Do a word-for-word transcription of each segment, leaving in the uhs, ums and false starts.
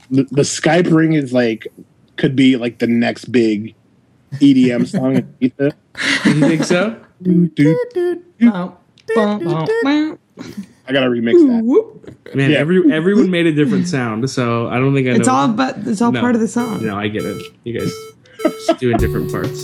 the, the Skype ring is like could be like the next big E D M song in Ibiza. You think so? Do, do, do, do. I gotta remix that. Man, Yeah. every everyone made a different sound, so I don't think I know. It's all but it's all No. part of the song. No, I get it. You guys just doing different parts.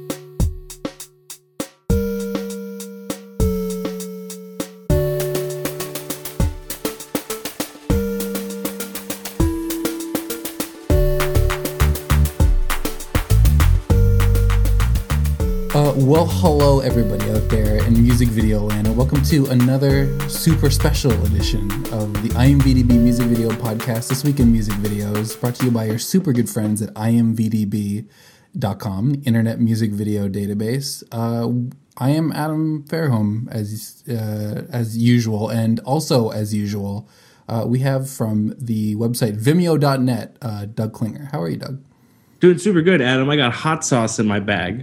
Uh, well, hello everybody out there in music video land, and welcome to another super special edition of the I M V D B Music Video Podcast. This week in music videos, brought to you by your super good friends at I M V D B dot com, Internet Music Video Database. Uh, I am Adam Fairholm, as uh, as usual, and also as usual, uh, we have from the website Vimeo dot net, uh, Doug Klinger. How are you, Doug? Doing super good, Adam. I got hot sauce in my bag.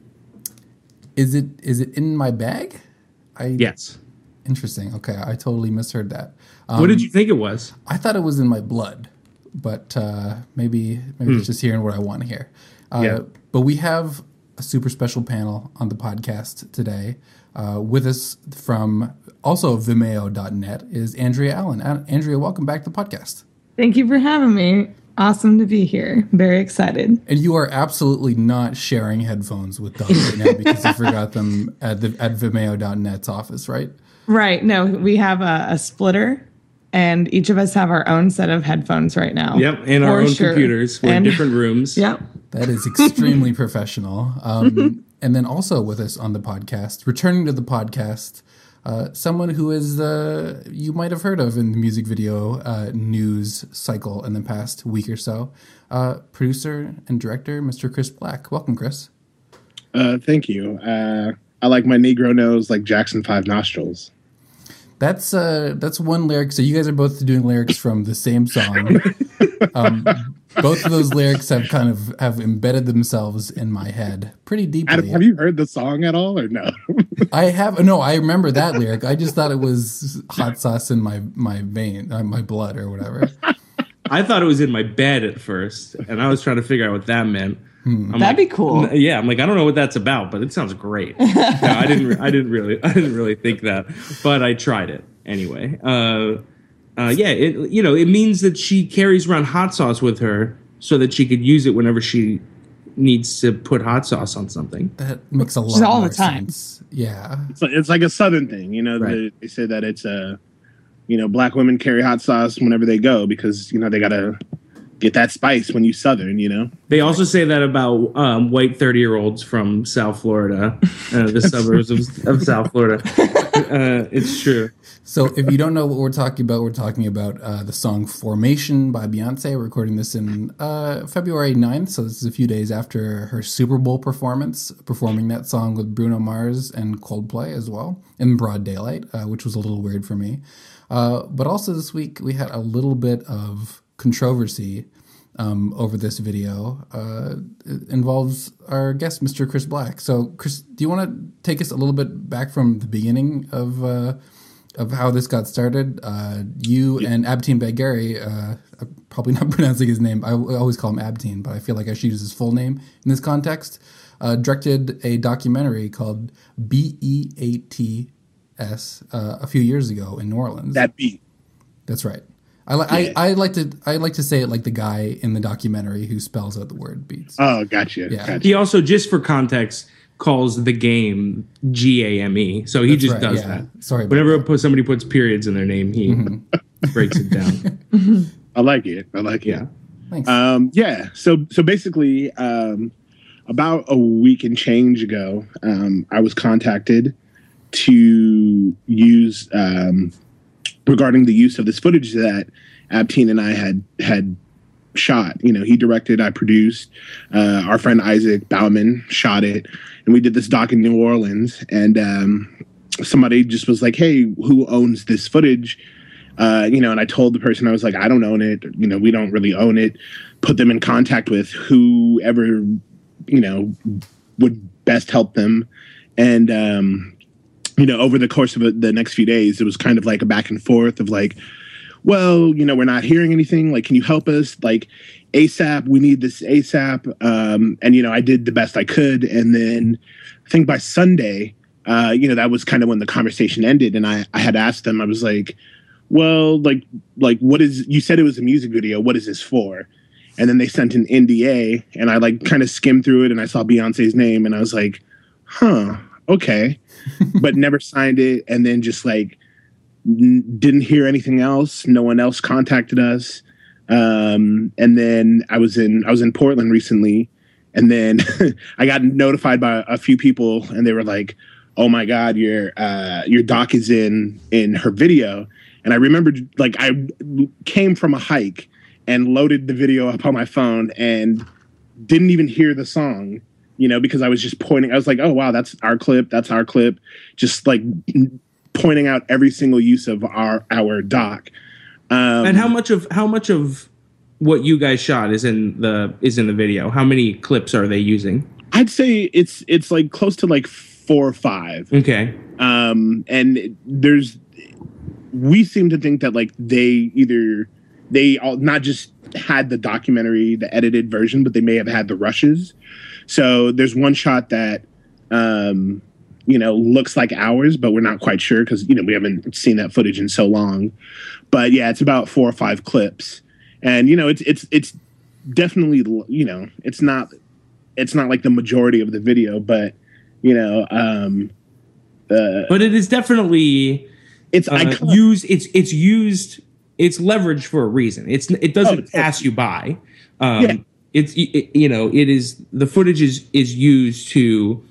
Is it is it in my bag? I Yes. Interesting. Okay, I totally misheard that. Um, What did you think it was? I thought it was in my blood, but uh, maybe maybe it's just hearing what I want to hear. Uh, Yeah. But we have a super special panel on the podcast today. Uh, with us from also Vimeo dot net is Andrea Allen. An- Andrea, welcome back to the podcast. Thank you for having me. Awesome to be here. Very excited. And you are absolutely not sharing headphones with Doug right now because you forgot them at the at Vimeo dot net's office, right? Right. No, we have a, a splitter, and each of us have our own set of headphones right now. Yep, and our For own sure. computers. We're And- in different rooms. Yep. That is extremely professional. Um, and then also with us on the podcast, returning to the podcast, uh, someone who is uh, you might have heard of in the music video uh, news cycle in the past week or so, uh, producer and director, Mister Chris Black. Welcome, Chris. Uh, thank you. Uh, I like my Negro nose like Jackson Five nostrils. That's uh, that's one lyric. So you guys are both doing lyrics from the same song. Um, both of those lyrics have kind of have embedded themselves in my head pretty deeply. Adam, have you heard the song at all or no? I have no. I remember that lyric. I just thought it was hot sauce in my my vein, uh, my blood, or whatever. I thought it was in my bed at first, and I was trying to figure out what that meant. I'm That'd like, be cool. "N- Yeah, I'm like, I don't know what that's about, but it sounds great. No, I didn't. Re- I didn't really. I didn't really think that, but I tried it anyway. Uh, uh, yeah, it you know it means that she carries around hot sauce with her so that she could use it whenever she needs to put hot sauce on something. That makes a lot Just all more the time. sense. Yeah, It's like, it's like a Southern thing, you know. Right. They, they say that it's a, you know, black women carry hot sauce whenever they go because you know they gotta get that spice when you Southern, you know. They also say that about um, white thirty-year-olds from South Florida, uh, the suburbs of, of South Florida. Uh, it's true. So if you don't know what we're talking about, we're talking about uh, the song Formation by Beyonce. We're recording this in uh, February ninth, so this is a few days after her Super Bowl performance, performing that song with Bruno Mars and Coldplay as well, in broad daylight, uh, which was a little weird for me. Uh, but also this week, we had a little bit of controversy um, over this video. Uh, it involves our guest, Mister Chris Black. So, Chris, do you want to take us a little bit back from the beginning of uh, of how this got started? Uh, you and Abtine Bagheri, uh, I'm probably not pronouncing his name. I, I always call him Abtine, but I feel like I should use his full name in this context. Uh, directed a documentary called B E A T S uh, a few years ago in New Orleans. That beat. That's right. I, li- Yeah. I I like to I like to say it like the guy in the documentary who spells out the word beats. Oh, gotcha. Yeah. Gotcha. He also, just for context, calls the game G A M E. So he That's just right, does yeah. that. Sorry about Whenever that. put, somebody puts periods in their name, he breaks it down. I like it. I like it. Yeah. Thanks. Um, yeah. So so basically, um, about a week and change ago, um, I was contacted to use um, regarding the use of this footage that Abtine and I had had shot. You know, he directed, I produced. Uh, our friend Isaac Bauman shot it, and we did this doc in New Orleans. And um, somebody just was like, "Hey, who owns this footage?" Uh, you know, and I told the person, I was like, "I don't own it. You know, we don't really own it." Put them in contact with whoever, you know, would best help them. And, um, you know, over the course of the next few days, it was kind of like a back and forth of like, well, you know, we're not hearing anything. Like, can you help us? Like, ASAP, we need this ASAP. Um, and, you know, I did the best I could. And then I think by Sunday, uh, you know, that was kind of when the conversation ended. And I, I had asked them, I was like, well, like, like, what is, you said it was a music video. What is this for? And then they sent an N D A, and I like kind of skimmed through it, and I saw Beyonce's name, and I was like, huh, okay. But never signed it. And then just like, n- didn't hear anything else. No one else contacted us. Um, and then I was in, I was in Portland recently, and then I got notified by a few people, and they were like, oh my God, your, uh, your doc is in, in her video. And I remembered, like, I came from a hike and loaded the video up on my phone and didn't even hear the song, you know, because I was just pointing. I was like, oh, wow, that's our clip. That's our clip. Just like pointing out every single use of our our doc. Um, and how much of how much of what you guys shot is in the is in the video? How many clips are they using? I'd say it's it's like close to like four or five. Okay. Um, and there's we seem to think that like they either they all not just had the documentary, the edited version, but they may have had the rushes. So there's one shot that, um, you know, looks like ours, but we're not quite sure because, you know, we haven't seen that footage in so long. But yeah, it's about four or five clips. And, you know, it's it's it's definitely, you know, it's not it's not like the majority of the video, but, you know, um, uh, but it is definitely it's uh, iconic. used. It's it's used. It's leveraged for a reason. It's it doesn't Oh, pass you by. Um, yeah. It's it, you know it is the footage is is used to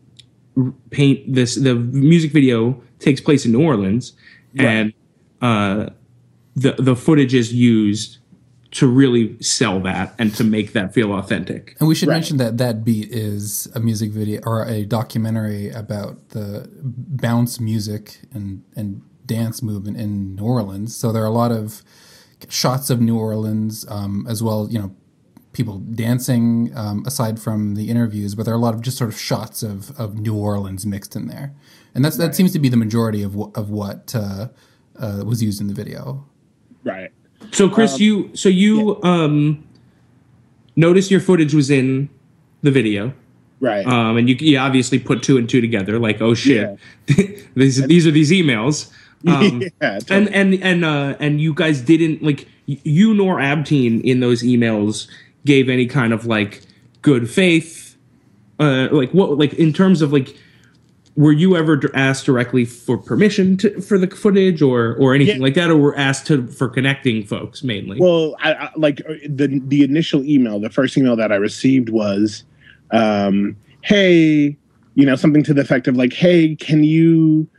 paint this. The music video takes place in New Orleans, Right. and uh, the the footage is used to really sell that and to make that feel authentic. And we should Right. mention that that beat is a music video or a documentary about the bounce music and, and dance movement in New Orleans. So there are a lot of shots of New Orleans, um, as well, you know, people dancing, um, aside from the interviews, but there are a lot of just sort of shots of, of New Orleans mixed in there. And that's, that seems to be the majority of, wh- of what uh, uh, was used in the video. Right. So Chris, Um, you so you um, noticed your footage was in the video. Right. Um, and you, you obviously put two and two together, like, oh shit, these these are these emails. Um, yeah. Totally. and and and uh, and you guys didn't like y- you nor Abteen in those emails gave any kind of like good faith, uh, like what like in terms of like, were you ever d- asked directly for permission to, for the footage or or anything Yeah. like that, or were asked to for connecting folks mainly? Well, I, I like uh, the the initial email, the first email that I received was, um, "Hey, you know, something to the effect of like, hey, can you,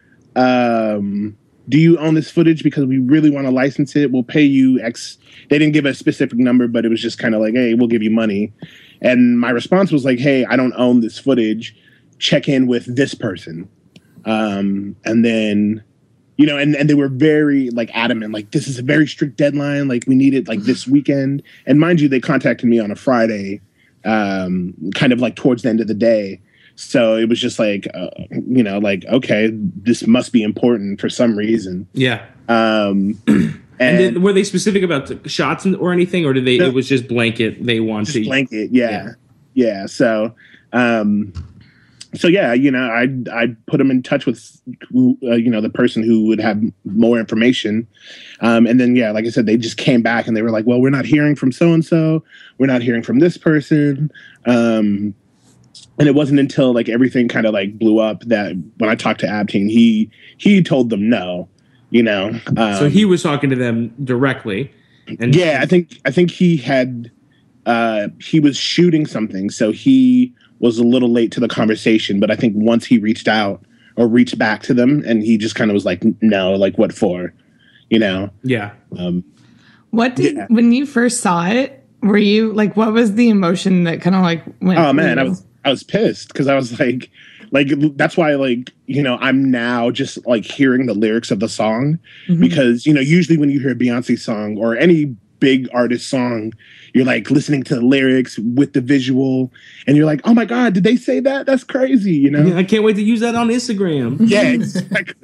um, do you own this footage? Because we really want to license it. We'll pay you X." They didn't give a specific number, but it was just kind of like, "Hey, we'll give you money." And my response was like, "Hey, I don't own this footage. Check in with this person." Um, and then. You know, and, and they were very like adamant, like this is a very strict deadline. Like we need it like this weekend. And mind you, they contacted me on a Friday, um, kind of like towards the end of the day. So it was just like, uh, you know, like, okay, this must be important for some reason. yeah. Um, and And did, were they specific about the shots and, or anything, or did they? No. It was just blanket. They want just to blanket. Yeah. Yeah. Yeah. So, um, so yeah, you know, I I put them in touch with, uh, you know, the person who would have more information, um, and then yeah, like I said, they just came back and they were like, "Well, we're not hearing from so and so, we're not hearing from this person," um, and it wasn't until like everything kind of like blew up that when I talked to Abteen, he he told them no, you know. Um, So he was talking to them directly, and yeah, I think I think he had uh, he was shooting something, so he was a little late to the conversation. But I think once he reached out or reached back to them, and he just kind of was like, "No, like what for?" You know. yeah. Um, What did Yeah. when you first saw it? Were you like, what was the emotion that kind of like went? oh through man, I you? was I was pissed because I was like, like that's why like you know I'm now just like hearing the lyrics of the song Mhm. because you know usually when you hear a Beyonce song or any big artist song, you're like listening to the lyrics with the visual, and you're like, oh my god, did they say that? That's crazy, you know? I can't wait to use that on Instagram. Yeah, exactly.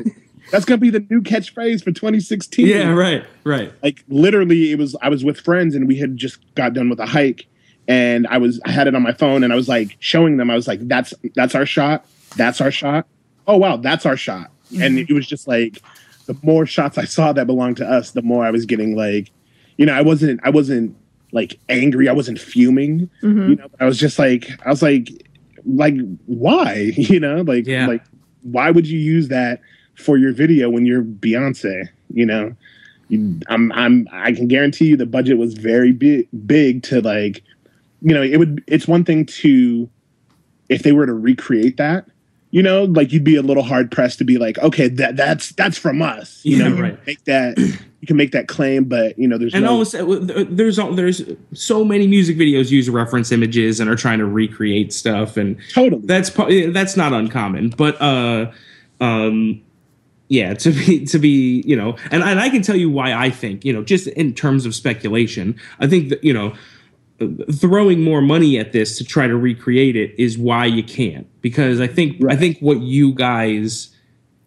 That's gonna be the new catchphrase for twenty sixteen. Yeah, right, right. Like literally, it was. I was with friends, and we had just got done with a hike, and I was. I had it on my phone, and I was like showing them. I was like, "That's that's our shot. That's our shot. Oh wow, that's our shot." Mm-hmm. And it was just like, the more shots I saw that belonged to us, the more I was getting like, you know, I wasn't. I wasn't like angry. I wasn't fuming. Mm-hmm. You know, I was just like, I was like, like why? You know, like yeah. like why would you use that for your video when you're Beyonce? You know, you, I'm I'm I can guarantee you the budget was very big big to like, you know, it would. It's one thing to, if they were to recreate that, you know, like you'd be a little hard pressed to be like, okay, that that's that's from us. You yeah, know, right. Make that. You can make that claim, but you know, there's and no. almost there's there's so many music videos use reference images and are trying to recreate stuff, and totally that's that's not uncommon. But uh, um, yeah, to be to be you know, and and I can tell you why I think, you know, just in terms of speculation, I think that, you know, throwing more money at this to try to recreate it is why you can't, because I think right. I think what you guys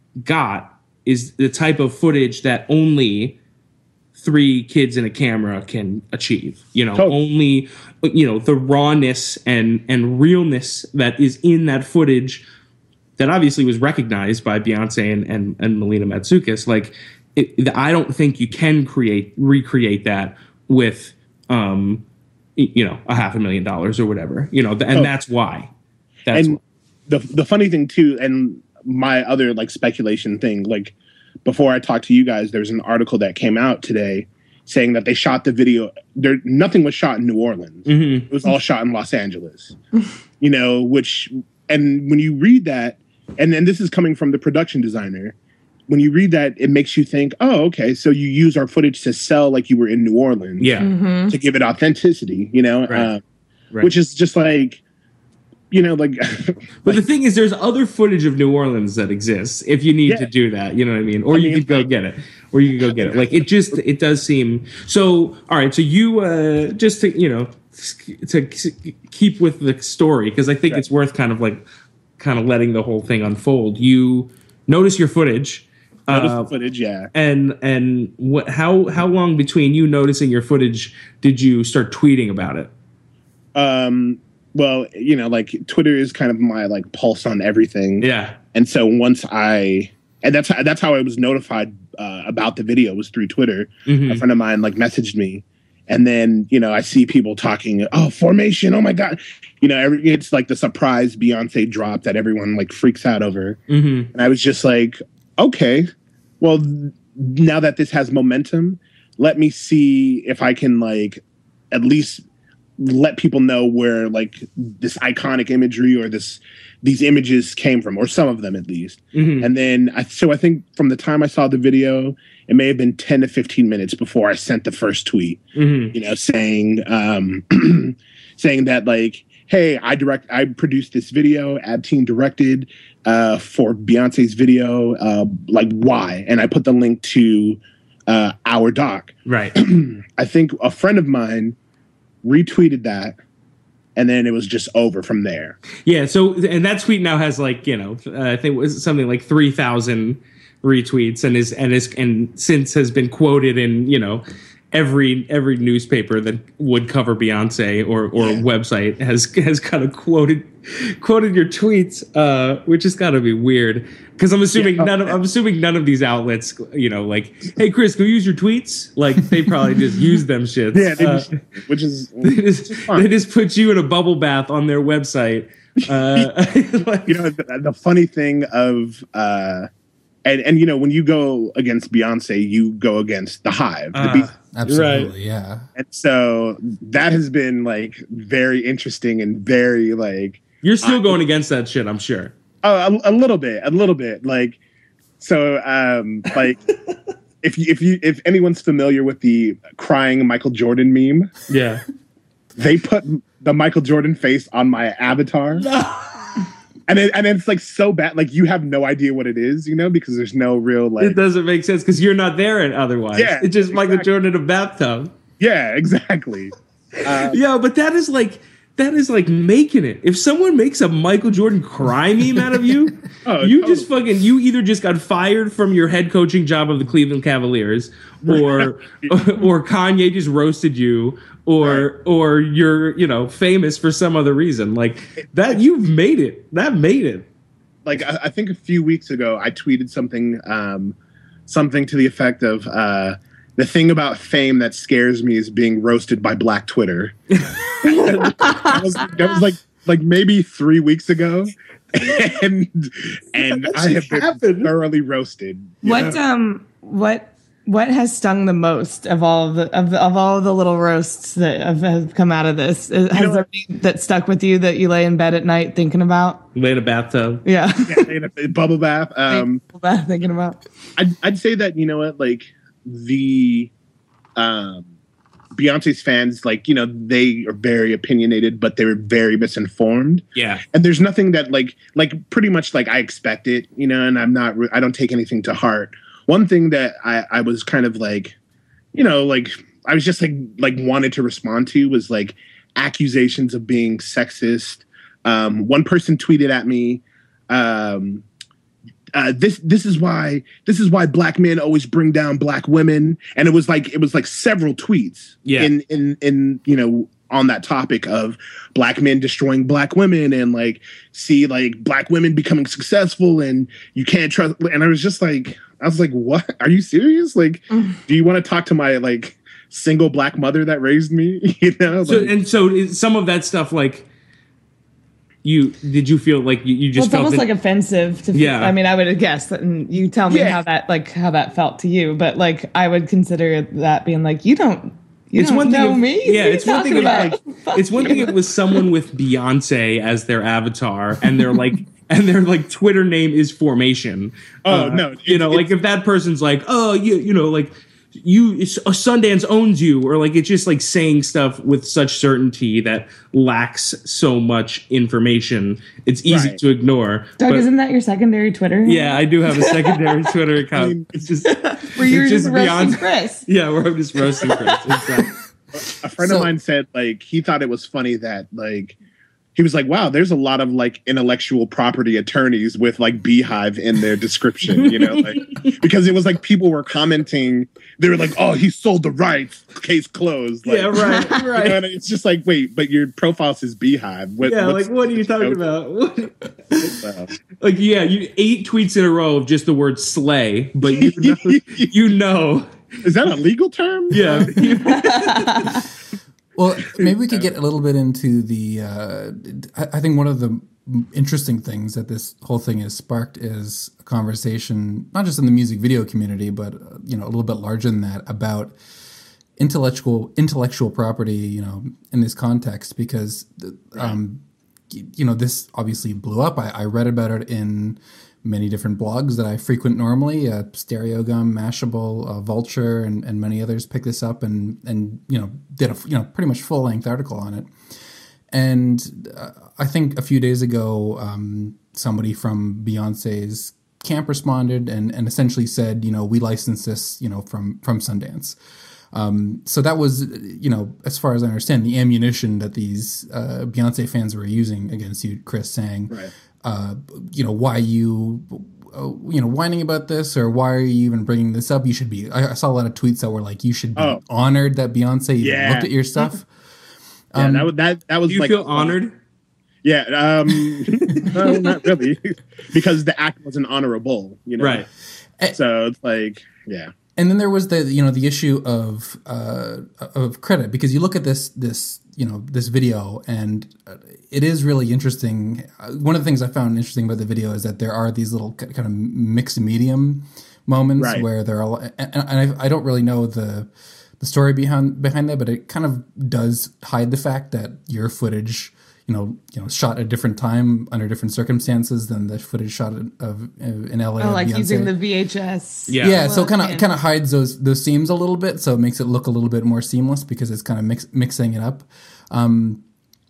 got is the type of footage that only three kids in a camera can achieve, you know, totally. Only, you know, the rawness and, and realness that is in that footage that obviously was recognized by Beyonce and, and, and Melina Matsoukas. Like, it, I don't think you can create, recreate that with, um, you know, a half a million dollars or whatever, you know, and oh. that's why. That's and why. the the funny thing too, and my other like speculation thing, like, before I talked to you guys, there's an article that came out today saying that they shot the video. There, nothing was shot in New Orleans. Mm-hmm. It was all shot in Los Angeles. You know, which, and when you read that, and then this is coming from the production designer, when you read that, it makes you think, oh, okay, so you use our footage to sell like you were in New Orleans, yeah, mm-hmm. to give it authenticity. You know, right. Uh, right. which is just like. You know, like, but the thing is, there's other footage of New Orleans that exists if you need yeah. to do that. You know what I mean? Or I you mean, could go get it. Or you could go get it. Like, it just, it does seem so. All right. So you, uh, just to, you know, to keep with the story, because I think right. it's worth kind of like, kind of letting the whole thing unfold. You notice your footage. Notice uh, the footage, yeah. And, and what, how, how long between you noticing your footage did you start tweeting about it? Um, Well, you know, like Twitter is kind of my like pulse on everything. Yeah. And so once I, and that's how, that's how I was notified uh, about the video, was through Twitter. Mm-hmm. A friend of mine like messaged me, and then, you know, I see people talking, oh, Formation, oh my God. You know, every, it's like the surprise Beyonce drop that everyone like freaks out over. Mm-hmm. And I was just like, okay, well, now that this has momentum, let me see if I can like at least let people know where like this iconic imagery or this these images came from, or some of them at least. Mm-hmm. And then I, so I think from the time I saw the video, it may have been ten to fifteen minutes before I sent the first tweet, mm-hmm. you know, saying um, saying that like, hey, I direct, I produced this video, Ad Team directed uh, for Beyonce's video, uh, like why? And I put the link to uh, our doc. Right. I think a friend of mine retweeted that, and then it was just over from there. Yeah, so, and that tweet now has like, you know, uh, I think it was something like three thousand retweets, and is and is and since has been quoted in, you know, every every newspaper that would cover Beyonce or or yeah. website has has kind of quoted quoted your tweets, uh, which has got to be weird, because I'm assuming yeah. none of I'm assuming none of these outlets, you know, like, hey Chris, go use your tweets. Like, they probably just use them shits. Yeah, they uh, just, which is they just, which is they just put you in a bubble bath on their website. Uh, like, you know, the, the funny thing of. Uh, And, and, you know, when you go against Beyonce, you go against the Hive. The uh, Beast. Absolutely, right. yeah. And so that has been, like, very interesting and very, like... You're still uh, going against that shit, I'm sure. Oh, a, a little bit. A little bit. Like, so, um, like, if, you, if, you, if anyone's familiar with the crying Michael Jordan meme... Yeah. They put the Michael Jordan face on my avatar. No. And it, and it's like so bad, like you have no idea what it is, you know, because there's no real like. It doesn't make sense because you're not there, and otherwise, yeah, it's just exactly. Michael Jordan in a bathtub. Yeah, exactly. Uh, yeah, but that is like that is like making it. If someone makes a Michael Jordan cry meme out of you, Oh, you totally. just fucking you either just got fired from your head coaching job of the Cleveland Cavaliers, or or Kanye just roasted you, or Right. or you're you know famous for some other reason. Like that, you've made it. That made it. Like I, I think a few weeks ago, I tweeted something, um, something to the effect of, uh, "The thing about fame that scares me is being roasted by Black Twitter." that, was, that was like like maybe three weeks ago, and and That I have shit been happened. thoroughly roasted. you What know? um what what has stung the most of all of the of, the, of all of the little roasts that have, have come out of this? Has know there what? any that stuck with you that you lay in bed at night thinking about? Lay in a bathtub. Yeah, Yeah, in a bubble bath. Um, thinking about. I'd, I'd say that, you know what, like the um, Beyonce's fans, like, you know, they are very opinionated, but they're very misinformed. Yeah. And there's nothing that like, like pretty much like I expect it, you know, and I'm not, re- I don't take anything to heart. One thing that I, I was kind of like, you know, like I was just like, like wanted to respond to was like accusations of being sexist. Um, one person tweeted at me, um, Uh, this this is why this is why black men always bring down black women, and it was like it was like several tweets Yeah. in in in you know on that topic of black men destroying black women, and like see like black women becoming successful, and you can't trust. And I was just like, I was like, what? Are you serious? Like, do you want to talk to my like single black mother that raised me? You know, So like, and so is some of that stuff like you did you feel like you, you Well, just it's felt almost that, like offensive to. Yeah. I mean, I would guess that, and you tell me Yeah. how that like how that felt to you. But like, I would consider that being like, you don't. You it's don't one thing know if, me. yeah What are it's you one thing talking if, about? like, Fuck it's one you. thing if it was someone with Beyonce as their avatar and they're like and their like Twitter name is Formation. Oh, Uh, no, you it's- know, like if that person's like, oh, you you know, like you it's, uh, Sundance owns you, or like it's just like saying stuff with such certainty that lacks so much information. It's easy Right. to ignore. Doug, but- isn't that your secondary Twitter? yeah, I do have a secondary Twitter account. mean, it's just where you're it's just just roasting Beyonce. Chris. Yeah, where I'm just roasting Chris. Exactly. a friend So- of mine said like he thought it was funny that like he was like, wow, there's a lot of like intellectual property attorneys with like Beehive in their description, you know, like because it was like people were commenting, they were like, oh, he sold the rights, case closed. Like, Yeah, right, you know, right. and it's just like, wait, but your profile says Beehive. What, Yeah, what's- like what are you talking you know, about? What- uh, like yeah, you eight tweets in a row of just the word slay, but you know, you know, Is that a legal term? yeah, Well, maybe we could get a little bit into the. Uh, I I think one of the interesting things that this whole thing has sparked is a conversation, not just in the music video community, but uh, you know, a little bit larger than that, about intellectual intellectual property. You know, in this context, because um, y- you know, this obviously blew up. I, I read about it in many different blogs that I frequent normally, uh, Stereogum, Mashable, uh, Vulture, and, and many others picked this up and, and, you know, did a, you know, pretty much full length article on it. And uh, I think a few days ago, um, somebody from Beyonce's camp responded and, and essentially said, you know, we licensed this, you know, from, from Sundance. Um, so that was, you know, as far as I understand, the ammunition that these uh, Beyonce fans were using against you, Chris, saying, Right. uh, you know, why you, uh, you know, whining about this, or why are you even bringing this up? You should be. I, I saw a lot of tweets that were like, you should be Oh. honored that Beyonce even Yeah. looked at your stuff. Yeah, Um, that, was- that, that was do you like. feel honored? Yeah. Um, no, not really. Because the act wasn't honorable, you know? Right. So it's like, yeah. And then there was the you know the issue of uh, of credit, because you look at this this you know this video and it is really interesting. Uh, One of the things I found interesting about the video is that there are these little k- kind of mixed medium moments Right. where there are, and, and I, I don't really know the the story behind behind that, but it kind of does hide the fact that your footage, you know, you know, shot at a different time under different circumstances than the footage shot of, of in L A. Oh, of like Beyonce. using the V H S. Yeah. Yeah, so Look, kind of yeah. kind of hides those those seams a little bit, so it makes it look a little bit more seamless because it's kind of mix, mixing it up. Um,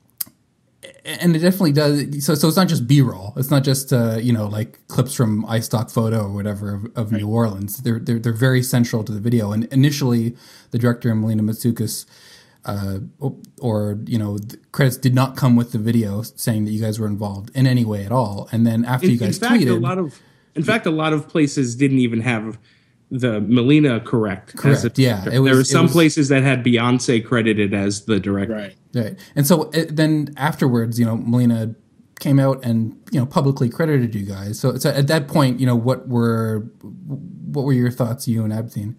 and it definitely does. So, so it's not just B-roll. It's not just uh, you know like clips from iStock Photo or whatever of, of New Orleans. They're, they're they're very central to the video. And initially, the director Melina Matsoukas uh, or you know, the credits did not come with the video saying that you guys were involved in any way at all. And then after in, you guys in fact, tweeted, a lot of in fact a lot of places didn't even have the Melina correct. Correct. As a, yeah, it was, there were some was, places that had Beyonce credited as the director. Right. Right. And so it, then afterwards, you know, Melina came out and you know publicly credited you guys. So, so at that point, you know, what were what were your thoughts, you and Abtine?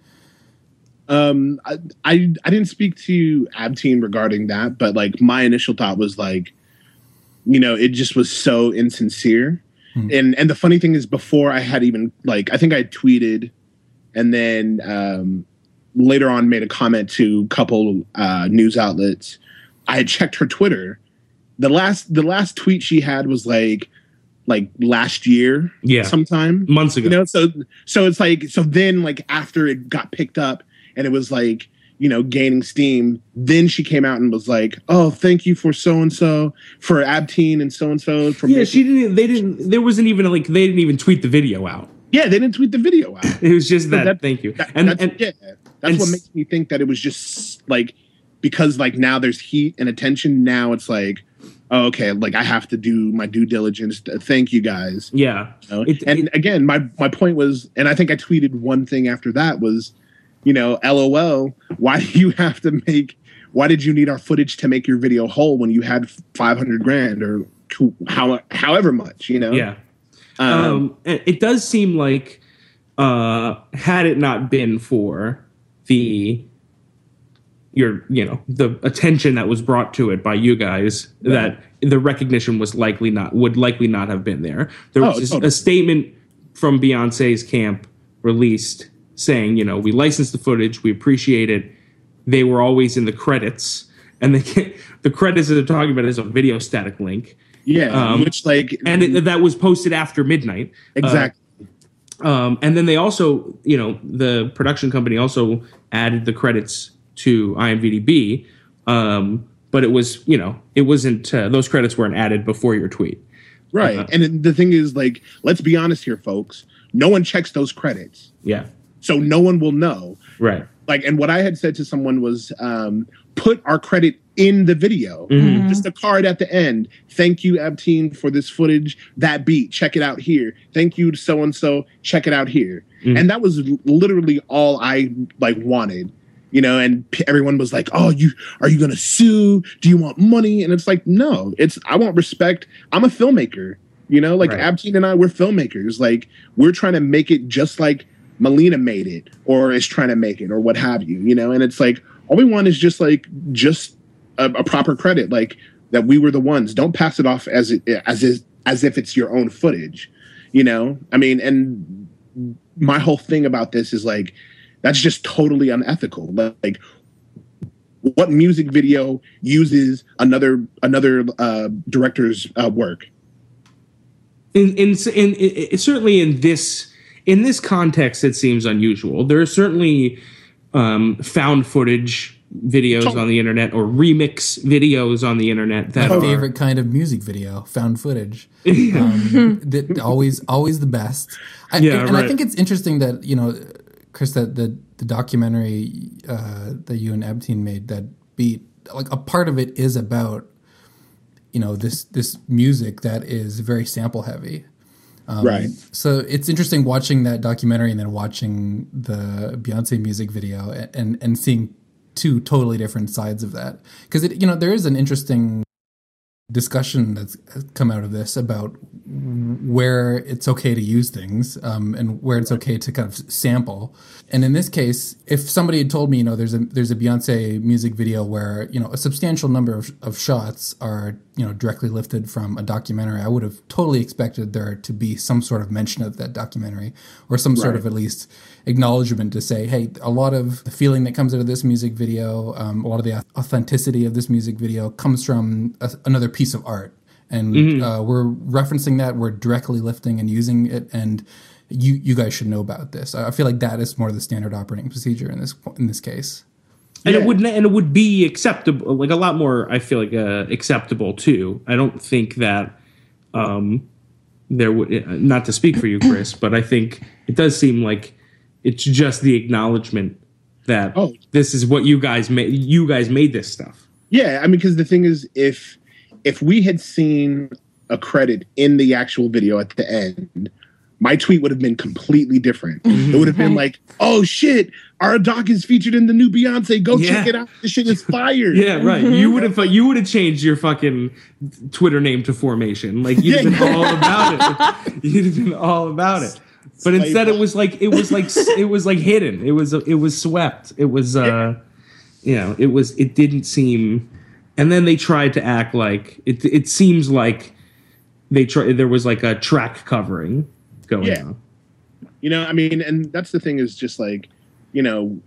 Um, I, I I didn't speak to Abtine regarding that, but like my initial thought was like, you know, it just was so insincere. Hmm. And and the funny thing is, before I had even like, I think I tweeted, and then um, later on made a comment to a couple uh, news outlets. I had checked her Twitter. The last the last tweet she had was like like last year, yeah, sometime months ago. You know, so so it's like so then like after it got picked up and it was like, you know, gaining steam, then she came out and was like, "Oh, thank you for so and so for Abtine and so and so." Yeah, she didn't. They didn't. There wasn't even like they didn't even tweet the video out. Yeah, they didn't tweet the video out. It was just that. that thank you. That, and that's, and yeah, that's and, what makes me think that it was just like because like now there's heat and attention. Now it's like, oh, okay, like I have to do my due diligence. Thank you guys. Yeah. You know? it, and it, again, my my point was, and I think I tweeted one thing after that was, you know, LOL. Why do you have to make? Why did you need our footage to make your video whole when you had five hundred grand or two, how however much? You know. Yeah. Um, um, it does seem like uh, had it not been for the your you know the attention that was brought to it by you guys, right, that the recognition was likely not would likely not have been there. There was oh, just totally. a statement from Beyonce's camp released saying, you know, we licensed the footage, we appreciate it. They were always in the credits, and they the credits that they're talking about is a video static link. Yeah, um, which like, and it, that was posted after midnight. Exactly. Uh, um, and then they also, you know, the production company also added the credits to IMDb, um, but it was, you know, it wasn't uh, those credits weren't added before your tweet. Right, uh, and the thing is, like, let's be honest here, folks. No one checks those credits. Yeah. So no one will know. Right. Like, and what I had said to someone was, um, put our credit in the video. Mm-hmm. Just a card at the end. Thank you, Abtine, for this footage. That beat, check it out here. Thank you, so and so. Check it out here. Mm-hmm. And that was literally all I like wanted, you know. And p- everyone was like, "Oh, you are you gonna sue? Do you want money?" And it's like, no, it's I want respect. I'm a filmmaker, you know. Like right. Abtine and I, we're filmmakers. Like we're trying to make it just like Melina made it, or is trying to make it, or what have you, you know. And it's like all we want is just like just a, a proper credit, like that we were the ones. Don't pass it off as it as is as if it's your own footage, you know. I mean, and my whole thing about this is like that's just totally unethical. Like, what music video uses another another uh, director's uh, work? In in, in in certainly in this. In this context, it seems unusual. There are certainly um, found footage videos oh. on the internet or remix videos on the internet. That My are, favorite kind of music video, found footage. um, that always, always the best. I, yeah, and, and right. I think it's interesting that, you know, Chris, that the, the documentary uh, that you and Abtine made, that beat, like a part of it is about, you know, this this music that is very sample heavy. Um, right. So it's interesting watching that documentary and then watching the Beyonce music video and, and, and seeing two totally different sides of that. Because, you know, there is an interesting discussion that's come out of this about where it's okay to use things um, and where it's okay to kind of sample. And in this case, if somebody had told me, you know, there's a there's a Beyonce music video where, you know, a substantial number of, of shots are, you know, directly lifted from a documentary, I would have totally expected there to be some sort of mention of that documentary or some sort right. of at least acknowledgement to say, hey, a lot of the feeling that comes out of this music video, um, a lot of the authenticity of this music video comes from a, another piece of art. And mm-hmm. uh, we're referencing that, we're directly lifting and using it, and you you guys should know about this. I feel like that is more the standard operating procedure in this in this case. And yeah. it would and it would be acceptable, like a lot more. I feel like uh, acceptable too. I don't think that um, there would, not to speak for you, Chris, but I think it does seem like it's just the acknowledgement that Oh. this is what you guys made. You guys made this stuff. Yeah, I mean, because the thing is, if if we had seen a credit in the actual video at the end, my tweet would have been completely different. It would have been like, "Oh shit, our doc is featured in the new Beyonce. Go Yeah. check it out. This shit is fire." Yeah, right. You would have you would have changed your fucking Twitter name to Formation. Like you'd have Yeah. been all about it. You'd have been all about it. But instead, it was like it was like it was like hidden. It was it was swept. It was uh, you know, it was it didn't seem. And then they tried to act like it. It seems like they try. There was like a track covering going Yeah. on. You know, I mean, and that's the thing is just like, you know,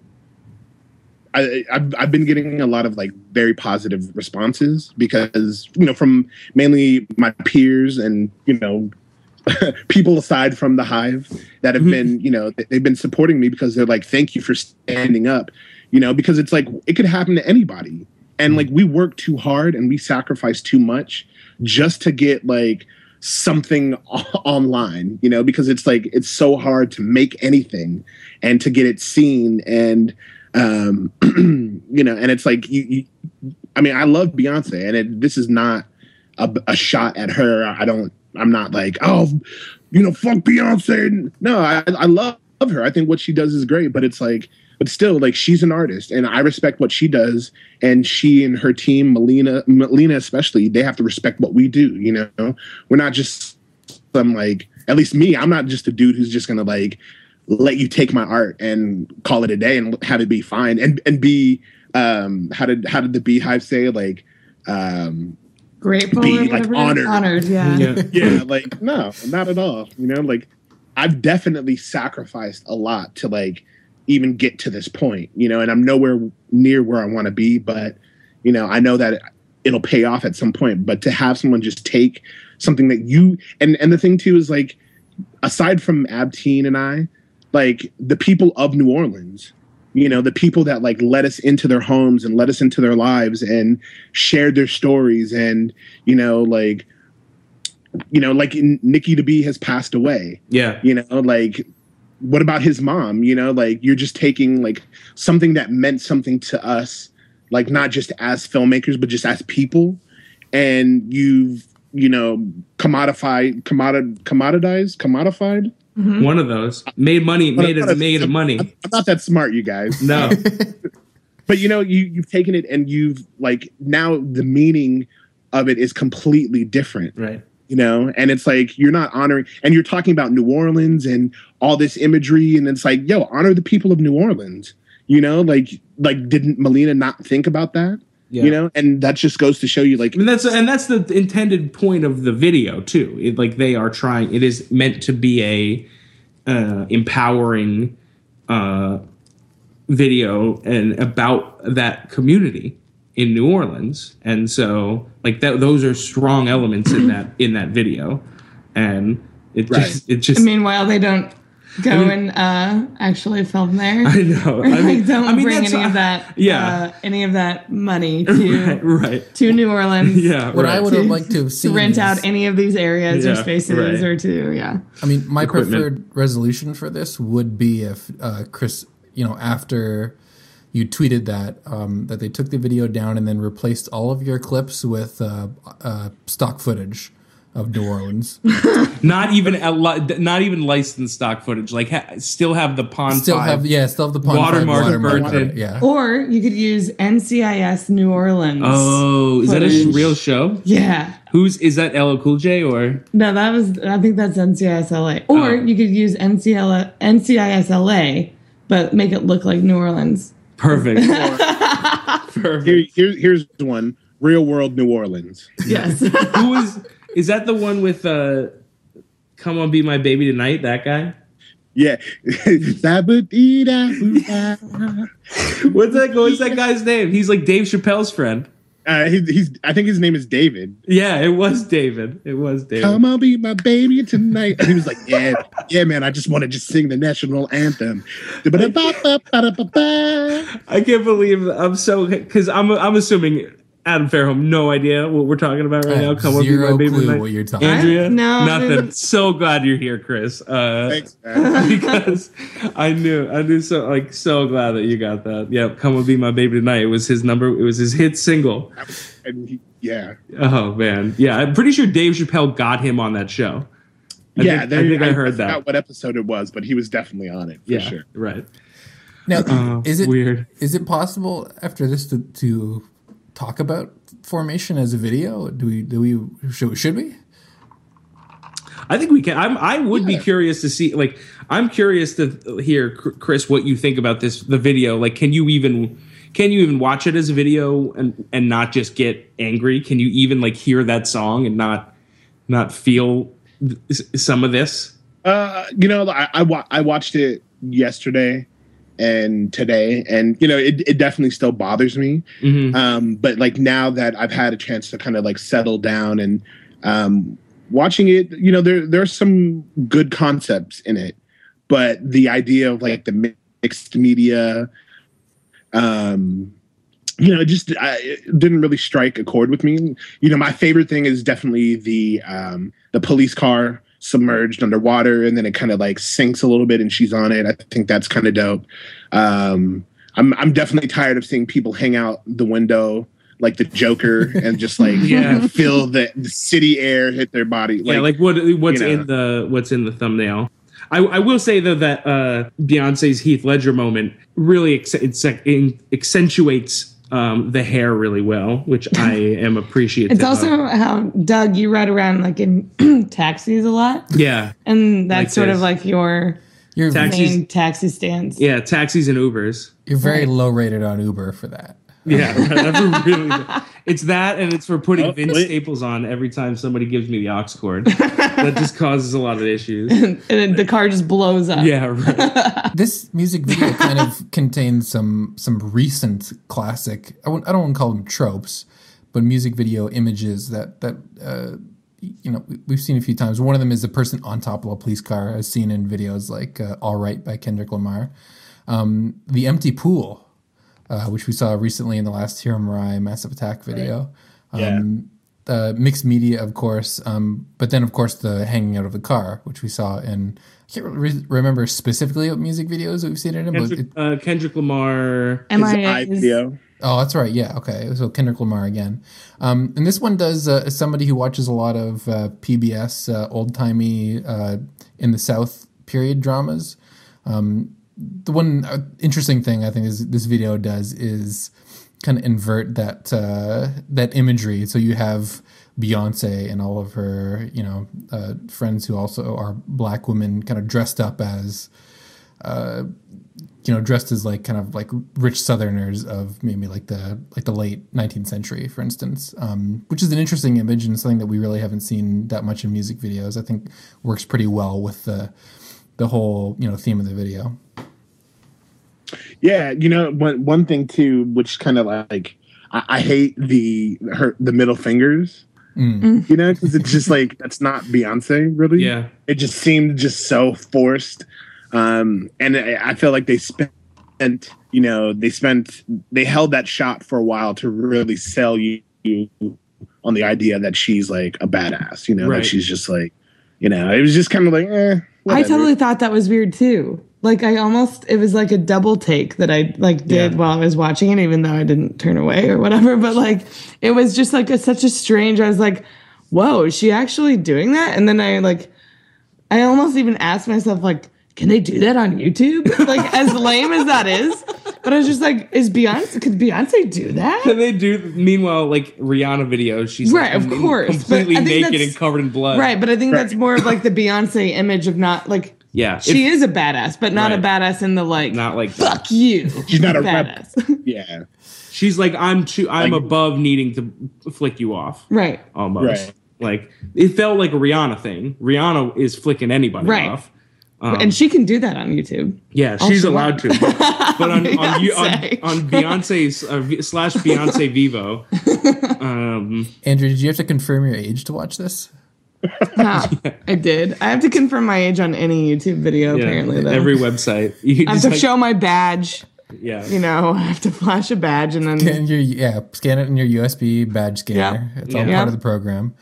I, I've, I've been getting a lot of like very positive responses because, you know, from mainly my peers and, you know, people aside from the Hive that have Mhm. been, you know, they've been supporting me because they're like, thank you for standing up, you know, because it's like, it could happen to anybody. And like, we work too hard and we sacrifice too much just to get like something online, you know, because it's like, it's so hard to make anything and to get it seen. And, um, you know, and it's like, you, you I mean, I love Beyonce and it, this is not a, a shot at her. I don't, I'm not like, oh, you know, fuck Beyonce. No, I, I love her. I think what she does is great, but it's like, but still, like, she's an artist and I respect what she does. And she and her team, Melina, Melina especially, they have to respect what we do. You know, we're not just some like, at least me, I'm not just a dude who's just going to like, let you take my art and call it a day and have it be fine and, and be, um, how did, how did the Beehive say? Like, um, Grateful Be, or like, whatever. honored. Honored, yeah. Yeah. yeah, like, no, not at all. You know, like, I've definitely sacrificed a lot to like even get to this point, you know, and I'm nowhere near where I want to be, but you know, I know that it'll pay off at some point. But to have someone just take something that you and and the thing too is like, aside from Abteen and I, like the people of New Orleans, you know, the people that like let us into their homes and let us into their lives and shared their stories and, you know, like, you know, like Nikki DeBee has passed away. Yeah. You know, like, what about his mom? You know, like you're just taking like something that meant something to us, like not just as filmmakers, but just as people. And you've, you know, commodified, commodit, commoditized, commodified. Mhm. One of those made money, made I'm it not- made of money. I'm not that smart, you guys. No. But you know, you you've taken it and you've like now the meaning of it is completely different. Right. You know, and it's like you're not honoring, and you're talking about New Orleans and all this imagery, and it's like, yo, honor the people of New Orleans. You know, like like didn't Melina not think about that? Yeah. You know, and that just goes to show you, like, I mean, that's and that's the intended point of the video too. It, like they are trying. It is meant to be a uh, empowering uh, video and about that community in New Orleans, and so like that. Those are strong elements in that in that video, and it Right. just it just. Meanwhile, they don't go I mean- and uh, actually film there. I know. Or, I like, mean, don't I mean, bring that's- any of that. yeah. uh, any of that money to right, right. to New Orleans. Yeah. What right. I would have liked to have To seen rent is- out any of these areas Yeah, or spaces right. or to yeah. I mean, my Equipment. preferred resolution for this would be if uh, Chris, you know, after you tweeted that um, that they took the video down and then replaced all of your clips with uh, uh, stock footage of New Orleans. Not even a li- not even licensed stock footage. Like ha- still have the Pond Still five. have yeah, still have the Pond Watermark five watermark on burnt it, in. yeah. Or you could use N C I S New Orleans. Oh, is that a sh- Footage. real show? Yeah. Who's is that? L L Cool J or No, that was I think that's N C I S L A. Or Oh. you could use N C L A N C I S L A, but make it look like New Orleans. perfect? here, Perfect. here, here's one: Real World New Orleans. Yes. Who is is that? The one with uh, "Come on, Be My Baby Tonight"? That guy. Yeah. uh, What's that? What's that guy's name? He's like Dave Chappelle's friend. he, he's. I think his name is David. Yeah, it was David. It was David. Come on, be my baby tonight. And he was like, yeah, yeah, man, I just want to just sing the national anthem. I can't believe I'm so because I'm I'm assuming Adam Fairholm, no idea what we're talking about right I now. have Come on, be zero my baby clue tonight. what you're talking Andrea, about. No, I nothing. didn't. So glad you're here, Chris. Uh, Thanks, man. because I knew, I knew so like so glad that you got that. Yep, "Come and Be My Baby Tonight." It was his number. It was his hit single. And he, yeah, Oh man, yeah. I'm pretty sure Dave Chappelle got him on that show. I yeah. think, there- I think I, I heard forgot that. what episode it was, but he was definitely on it for Yeah, sure. right. Now, Oh, is it weird? Is it possible after this to, to talk about Formation as a video? Do we? Do we? Should, should we? I think we can. I'm, I would be curious to see. Like, I'm curious to hear, Chris, what you think about this. The video. Like, can you even can you even watch it as a video and and not just get angry? Can you even like hear that song and not not feel th- some of this? Uh, you know, I I, wa- I watched it yesterday and today, and you know, it it definitely still bothers me. Mm-hmm. Um, but like now that I've had a chance to kind of like settle down and um, watching it, you know, there there's some good concepts in it, but the idea of like the mixed media, um, you know, it just I, it didn't really strike a chord with me. You know, my favorite thing is definitely the um, the police car submerged underwater, and then it kind of like sinks a little bit, and she's on it. I think that's kind of dope. Um, I'm I'm definitely tired of seeing people hang out the window like the Joker and just like Yeah. feel the, the city air hit their body. Yeah, like what what's you know. in the what's in the thumbnail. I, I will say though that uh, Beyonce's Heath Ledger moment really ex- ex- accentuates um, the hair really well, which I am appreciative. It's also of. how, Doug, you ride around like in taxis a lot, yeah, and that's Like sort this. of like your You're Taxis- main taxi stands. yeah, taxis and Ubers. you're very low rated on Uber for that. Yeah, that's really. It's that, and it's for putting Oh, Vince wait. Staples on every time somebody gives me the aux cord. That just causes a lot of issues. And then the car just blows up. Yeah, right. This music video kind of contains some some recent classic. I won't- I don't want to call them tropes, but music video images that that uh, you know we- we've seen a few times. One of them is a person on top of a police car, as seen in videos like uh, "All Right" by Kendrick Lamar. Um, the empty pool, uh, which we saw recently in the last Hero Murai Massive Attack video. Yeah. Um, uh, mixed media, of course, um, but then, of course, the hanging out of the car, which we saw in. I can't re- remember specifically what music videos that we've seen it in, but Kendrick, it, uh, Kendrick Lamar. Am his I eye is- video. oh, that's right. Yeah, okay. So Kendrick Lamar again, um, and this one does uh, as somebody who watches a lot of uh, P B S uh, old timey uh, in the South period dramas. Um, the one uh, interesting thing I think is this video does is kind of invert that uh, that imagery. So you have Beyonce and all of her, you know, uh, friends who also are black women, kind of dressed up as, uh, you know, dressed as like kind of like rich Southerners of maybe like the like the late nineteenth century, for instance, um, which is an interesting image and something that we really haven't seen that much in music videos. I think works pretty well with the the whole, you know, theme of the video. Yeah, you know, one one thing too, which kind of like I, I hate the her the middle fingers. Mm. You know, because it's just like that's not Beyonce, really. Yeah. It just seemed just so forced, um, and I, I feel like they spent, you know, they spent they held that shot for a while to really sell you on the idea that she's like a badass. You know, Right. that she's just like, you know, it was just kind of like, eh. I whatever. totally thought that was weird too. Like I almost, it was like a double take that I like did Yeah. while I was watching it, even though I didn't turn away or whatever. But like, it was just like a, such a strange. I was like, "Whoa, is she actually doing that?" And then I like, I almost even asked myself, like, "Can they do that on YouTube?" Like, as lame as that is, but I was just like, "Is Beyonce? Could Beyonce do that?" Can they do? Meanwhile, like Rihanna videos, she's Right, like, of course, but completely I think naked that's- and covered in blood. Right, but I think that's more of like the Beyonce image of not like. Yeah, She if- is a badass, but not a Right. badass in the like. not like Fuck you. She's not a rep. badass. Yeah, she's like I'm too. I'm Like- above needing to flick you off. Right. Almost. Right. Like it felt like a Rihanna thing. Rihanna is flicking anybody Right. off. Um, And she can do that on YouTube. yeah, all she's she allowed to. But, but on on, you, on Beyonce. on Beyonce's uh, v- slash Beyonce Vivo, um, Andrew, did you have to confirm your age to watch this? Huh, I did. I have to confirm my age on any YouTube video, yeah, apparently, though. every website. You I have just to like- show my badge. Yeah. you know, have to flash a badge and then Scan your, yeah, scan it in your U S B badge scanner. Yeah. It's all Yeah. part of the program.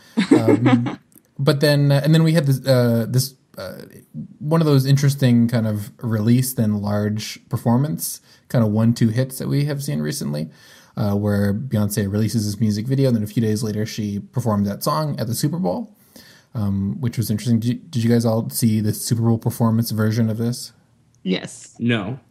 Um, but then, uh, and then we had this, uh, this uh, one of those interesting kind of release then large performance kind of one two hits that we have seen recently, uh, where Beyonce releases this music video, and then a few days later she performed that song at the Super Bowl, um, which was interesting. Did you, did you guys all see the Super Bowl performance version of this? yes. No.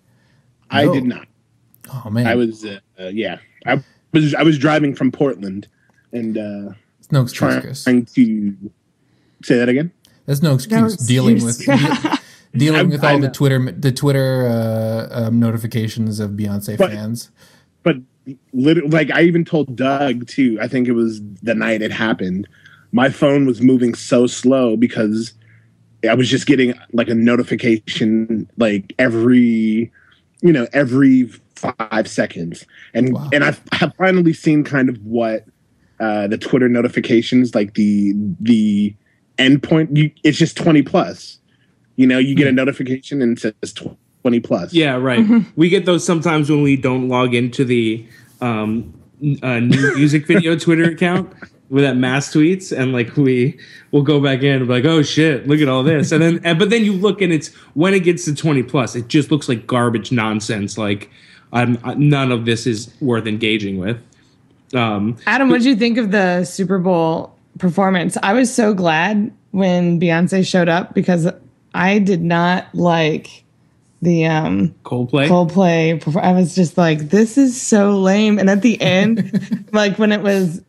I No. did not. Oh man, I was, uh, uh, yeah, I was I was driving from Portland and uh, it's no excuse, Chris. trying to say that again. That's no excuse. No Dealing with excuse. de- dealing I- with I all the know. Twitter the Twitter uh, um, notifications of Beyonce But- fans. But literally, like I even told Doug too. I think it was the night it happened. My phone was moving so slow because I was just getting like a notification like every, you know, every five seconds, and Wow. and I've, I've finally seen kind of what uh, the Twitter notifications like the the endpoint. You, it's just twenty plus. You know, you get a notification and it says twenty plus. Yeah, right. We get those sometimes when we don't log into the um, n- uh, new music video Twitter account with that mass tweets, and like we will go back in and be like, oh shit, look at all this, and then and, but then you look and it's when it gets to twenty plus, it just looks like garbage nonsense. Like I'm, none of this is worth engaging with. Um, Adam, what did you think of the Super Bowl performance? I was so glad when Beyonce showed up because I did not like the um, Coldplay. Coldplay. perfor- I was just like, this is so lame. And at the end, like when it was,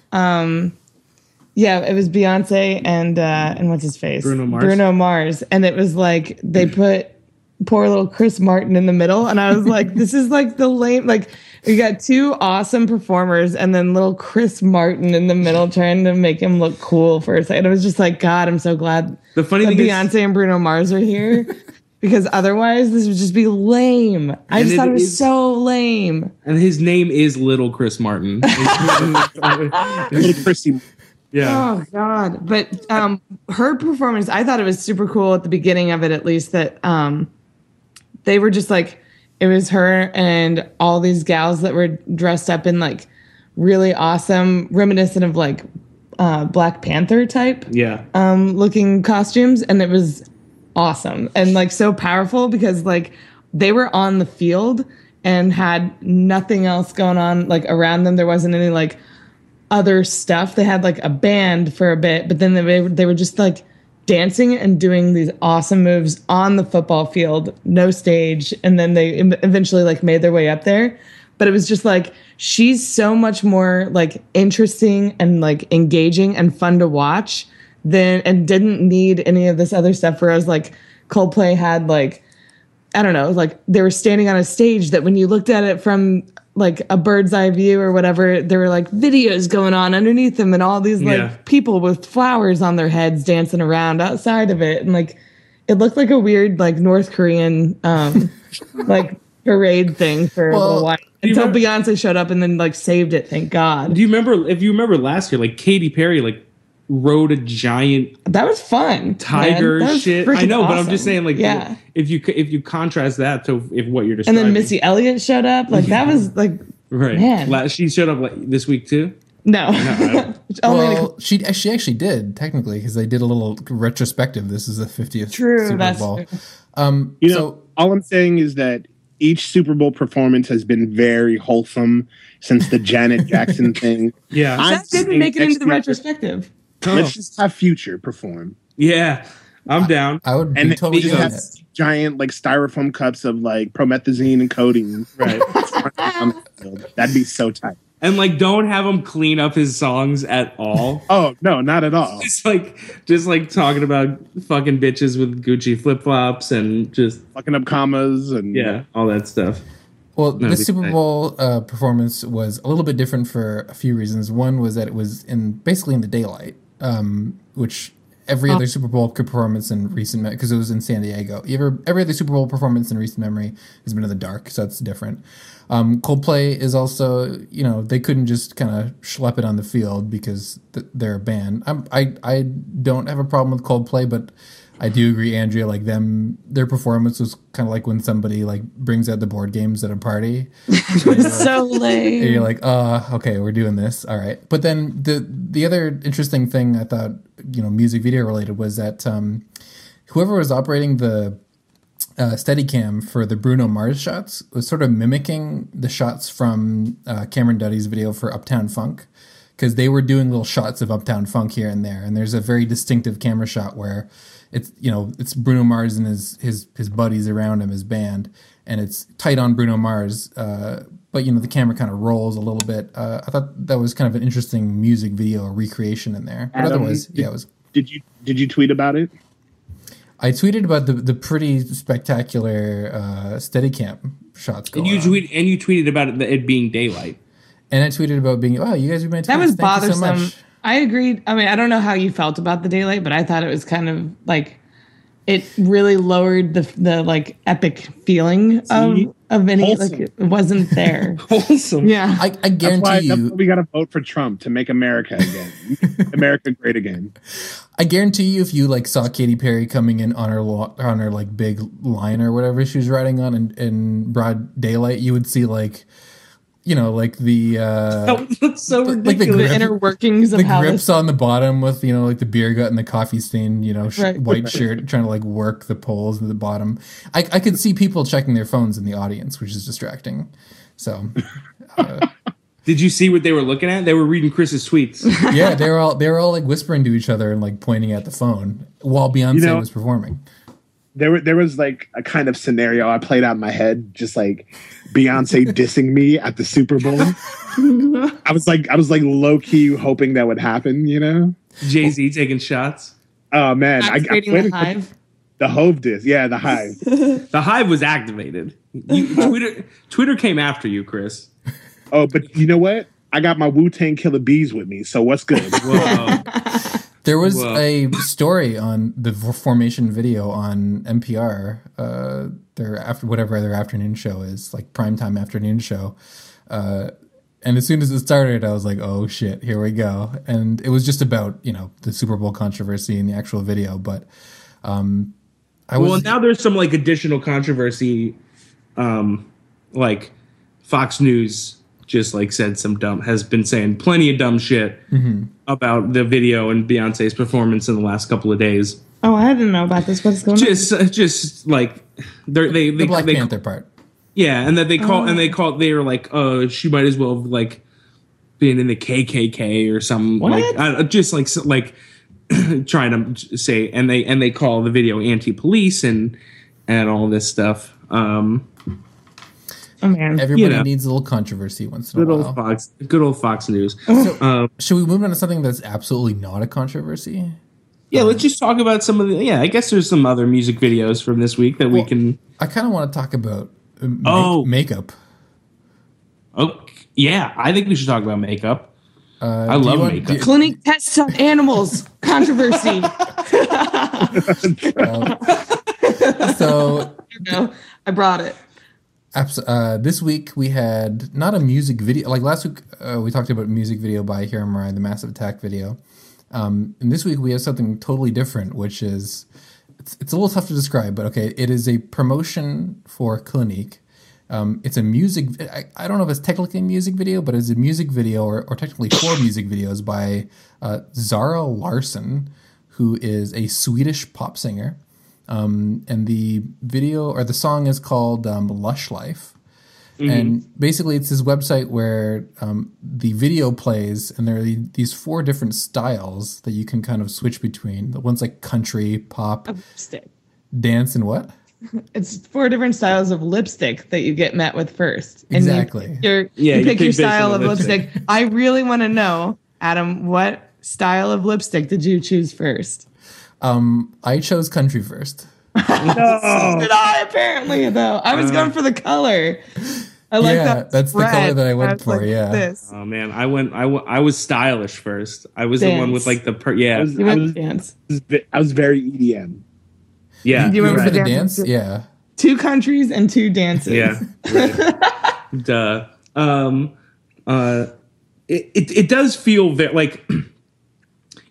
um, yeah, it was Beyonce and uh, and what's his face, Bruno Mars. Bruno Mars, and it was like they put poor little Chris Martin in the middle, and I was like, this is like the lame. Like we got two awesome performers, and then little Chris Martin in the middle trying to make him look cool for a second. I was just like, God, I'm so glad The funny that thing Beyonce is, and Bruno Mars are here. Because otherwise, this would just be lame. I And just it thought it was is- so lame. and his name is Little Chris Martin. Little Christy. Yeah. Oh God! But um, her performance, I thought it was super cool at the beginning of it, at least that um, they were just like it was her and all these gals that were dressed up in like really awesome, reminiscent of like uh, Black Panther type Yeah. um, looking costumes, and it was awesome and like so powerful because like they were on the field and had nothing else going on like around them. There wasn't any like other stuff. They had like a band for a bit, but then they they were just like dancing and doing these awesome moves on the football field, no stage, and then they em- eventually like made their way up there. But it was just like she's so much more like interesting and like engaging and fun to watch than and didn't need any of this other stuff. Whereas like Coldplay had like I don't know, like they were standing on a stage that when you looked at it from like a bird's eye view or whatever, there were like videos going on underneath them and all these like Yeah. people with flowers on their heads dancing around outside of it. And like it looked like a weird like North Korean um like parade thing for a Well, little while you until remember- Beyonce showed up and then like saved it, thank God. Do you remember? If you remember last year, like Katy Perry, like rode a giant That was fun. tiger man. That was shit. I freaking know, but I'm awesome. just saying, like, yeah. if you if you contrast that to if what you're And describing, then Missy Elliott showed up. Like that was like right? man. La- she showed up like this week too. no. don't- Only Well, she she actually did technically because they did a little retrospective. This is the fiftieth True, Super that's Bowl. true. Um, You know, so all I'm saying is that each Super Bowl performance has been very wholesome since the Janet Jackson thing. Yeah, I'm that didn't saying make it next into the year, retrospective. Let's just have Future perform. yeah, I'm down. I would be And totally we just doing have it. giant like styrofoam cups of like promethazine and codeine. Right, on the field. That'd be so tight. and like don't have him clean up his songs at all. Oh no, not at all. Just like just like talking about fucking bitches with Gucci flip flops and just Fucking up commas and yeah, all that stuff. Well, No, this be Super tight. Bowl uh, performance was a little bit different for a few reasons. One was that it was in basically in the daylight, um, which every other Super Bowl performance in recent because it was in San Diego. Every, every other Super Bowl performance in recent memory has been in the dark, so that's different. Um, Coldplay is also, you know, they couldn't just kind of schlep it on the field because th- they're a band. I'm, I I don't have a problem with Coldplay, but I do agree, Andrea. Like them, their performance was kind of like when somebody like brings out the board games at a party. It was so lame. And you're like, uh, okay, we're doing this. All right. But then the the other interesting thing I thought, you know, music video related was that um, whoever was operating the uh, Steadicam for the Bruno Mars shots was sort of mimicking the shots from uh, Cameron Duddy's video for Uptown Funk, because they were doing little shots of Uptown Funk here and there. And there's a very distinctive camera shot where it's, you know, it's Bruno Mars and his his his buddies around him, his band, and it's tight on Bruno Mars. Uh, but you know, the camera kind of rolls a little bit. Uh, I thought that was kind of an interesting music video recreation in there. But Adam, otherwise, did, yeah, it was. Did you did you tweet about it? I tweeted about the the pretty spectacular uh, Steadicam shots. And you on. tweet and you tweeted about it, it being daylight. And I tweeted about being, oh, you guys have been. That was Thank you so bothersome. much. I agreed. I mean, I don't know how you felt about the daylight, but I thought it was kind of like it really lowered the the like epic feeling of See? of any Wholesome. like it wasn't there. Wholesome. Yeah. I, I That's guarantee why, that's you. why we got to vote for Trump to make America again, America great again. I guarantee you, if you like saw Katy Perry coming in on her lo- on her like big line or whatever she was riding on in, in broad daylight, you would see like, you know, like the uh, That looks so Like the ridiculous. grip- The inner workings of the how grips this, on the bottom with, you know, like the beer gut and the coffee stain, you know, sh- Right. white shirt trying to like work the poles at the bottom. I, I could see people checking their phones in the audience, which is distracting. So Did you see what they were looking at? They were reading Chris's tweets. yeah, they were all they were all like whispering to each other and like pointing at the phone while Beyonce You know- was performing. There were there was like a kind of scenario I played out in my head, just like Beyonce dissing me at the Super Bowl. I was like I was like low key hoping that would happen, you know? Jay-Z taking shots. Oh man, I, I activating waited the for hive. the Hove diss, yeah, the Hive. The Hive was activated. You, Twitter Twitter came after you, Chris. Oh, but you know what? I got my Wu Tang Killer Bees with me, so what's good? Whoa. There was Whoa. a story on the formation video on N P R, uh, their after whatever their afternoon show is, like primetime afternoon show. Uh, and as soon as it started, I was like, "Oh shit, here we go!" And it was just about, you know, the Super Bowl controversy in the actual video. But um, I was Well, now there's some like additional controversy. Um, like Fox News just like said some dumb has been saying plenty of dumb shit Mm-hmm. about the video and Beyonce's performance in the last couple of days. Oh, I didn't know about this. What's going Just, uh, just like they're, they, they, the Black they, Panther part. yeah, and that they call Oh. and they call they were like, oh, she might as well have like been in the K K K or something, What? like uh, just like so- like trying to say, and they and they call the video anti-police and and all this stuff. Um, on? Oh man. Everybody you know. needs a little controversy once in good a old while. Fox, good old Fox News. So, Um, should we move on to something that's absolutely not a controversy? yeah, let's just talk about some of the. Yeah, I guess there's some other music videos from this week that we Well, can. I kind of want to talk about uh, make- Oh. makeup. Oh, yeah, I think we should talk about makeup. Uh, I do you love want- makeup. do- Clinic tests on animals. Controversy. so No, I brought it. Abs- uh, this week we had not a music video. Like last week, uh, we talked about a music video by Hiro Murai, the Massive Attack video. Um, and this week we have something totally different, which is it's, it's a little tough to describe, but okay, it is a promotion for Clinique. Um, it's a music. I, I don't know if it's technically a music video, but it's a music video, or, or technically four music videos by uh, Zara Larsson, who is a Swedish pop singer. Um, and the video or the song is called um, Lush Life. Mm-hmm. And basically, it's this website where um, the video plays, and there are the, these four different styles that you can kind of switch between. The one's like country, pop, Lipstick. dance, and what? It's four different styles of lipstick that you get met with first. And Exactly. You, you're, Yeah, you you pick your pick based on style the of lipstick. lipstick. I really want to know, Adam, what style of lipstick did you choose first? Um, I chose country first. Did I apparently though? I was going for the color. I like Yeah, that. that's the red. color that I went was for, like, yeah. This. Oh man, I went. I, w- I was stylish first. I was the one with Dance. like the per- yeah, I was, You I went was, dance. I was very E D M. yeah, You went For for the the dance? dance? Yeah. Two countries and two dances. yeah. Right. Duh. Um. Uh. It, it it does feel very like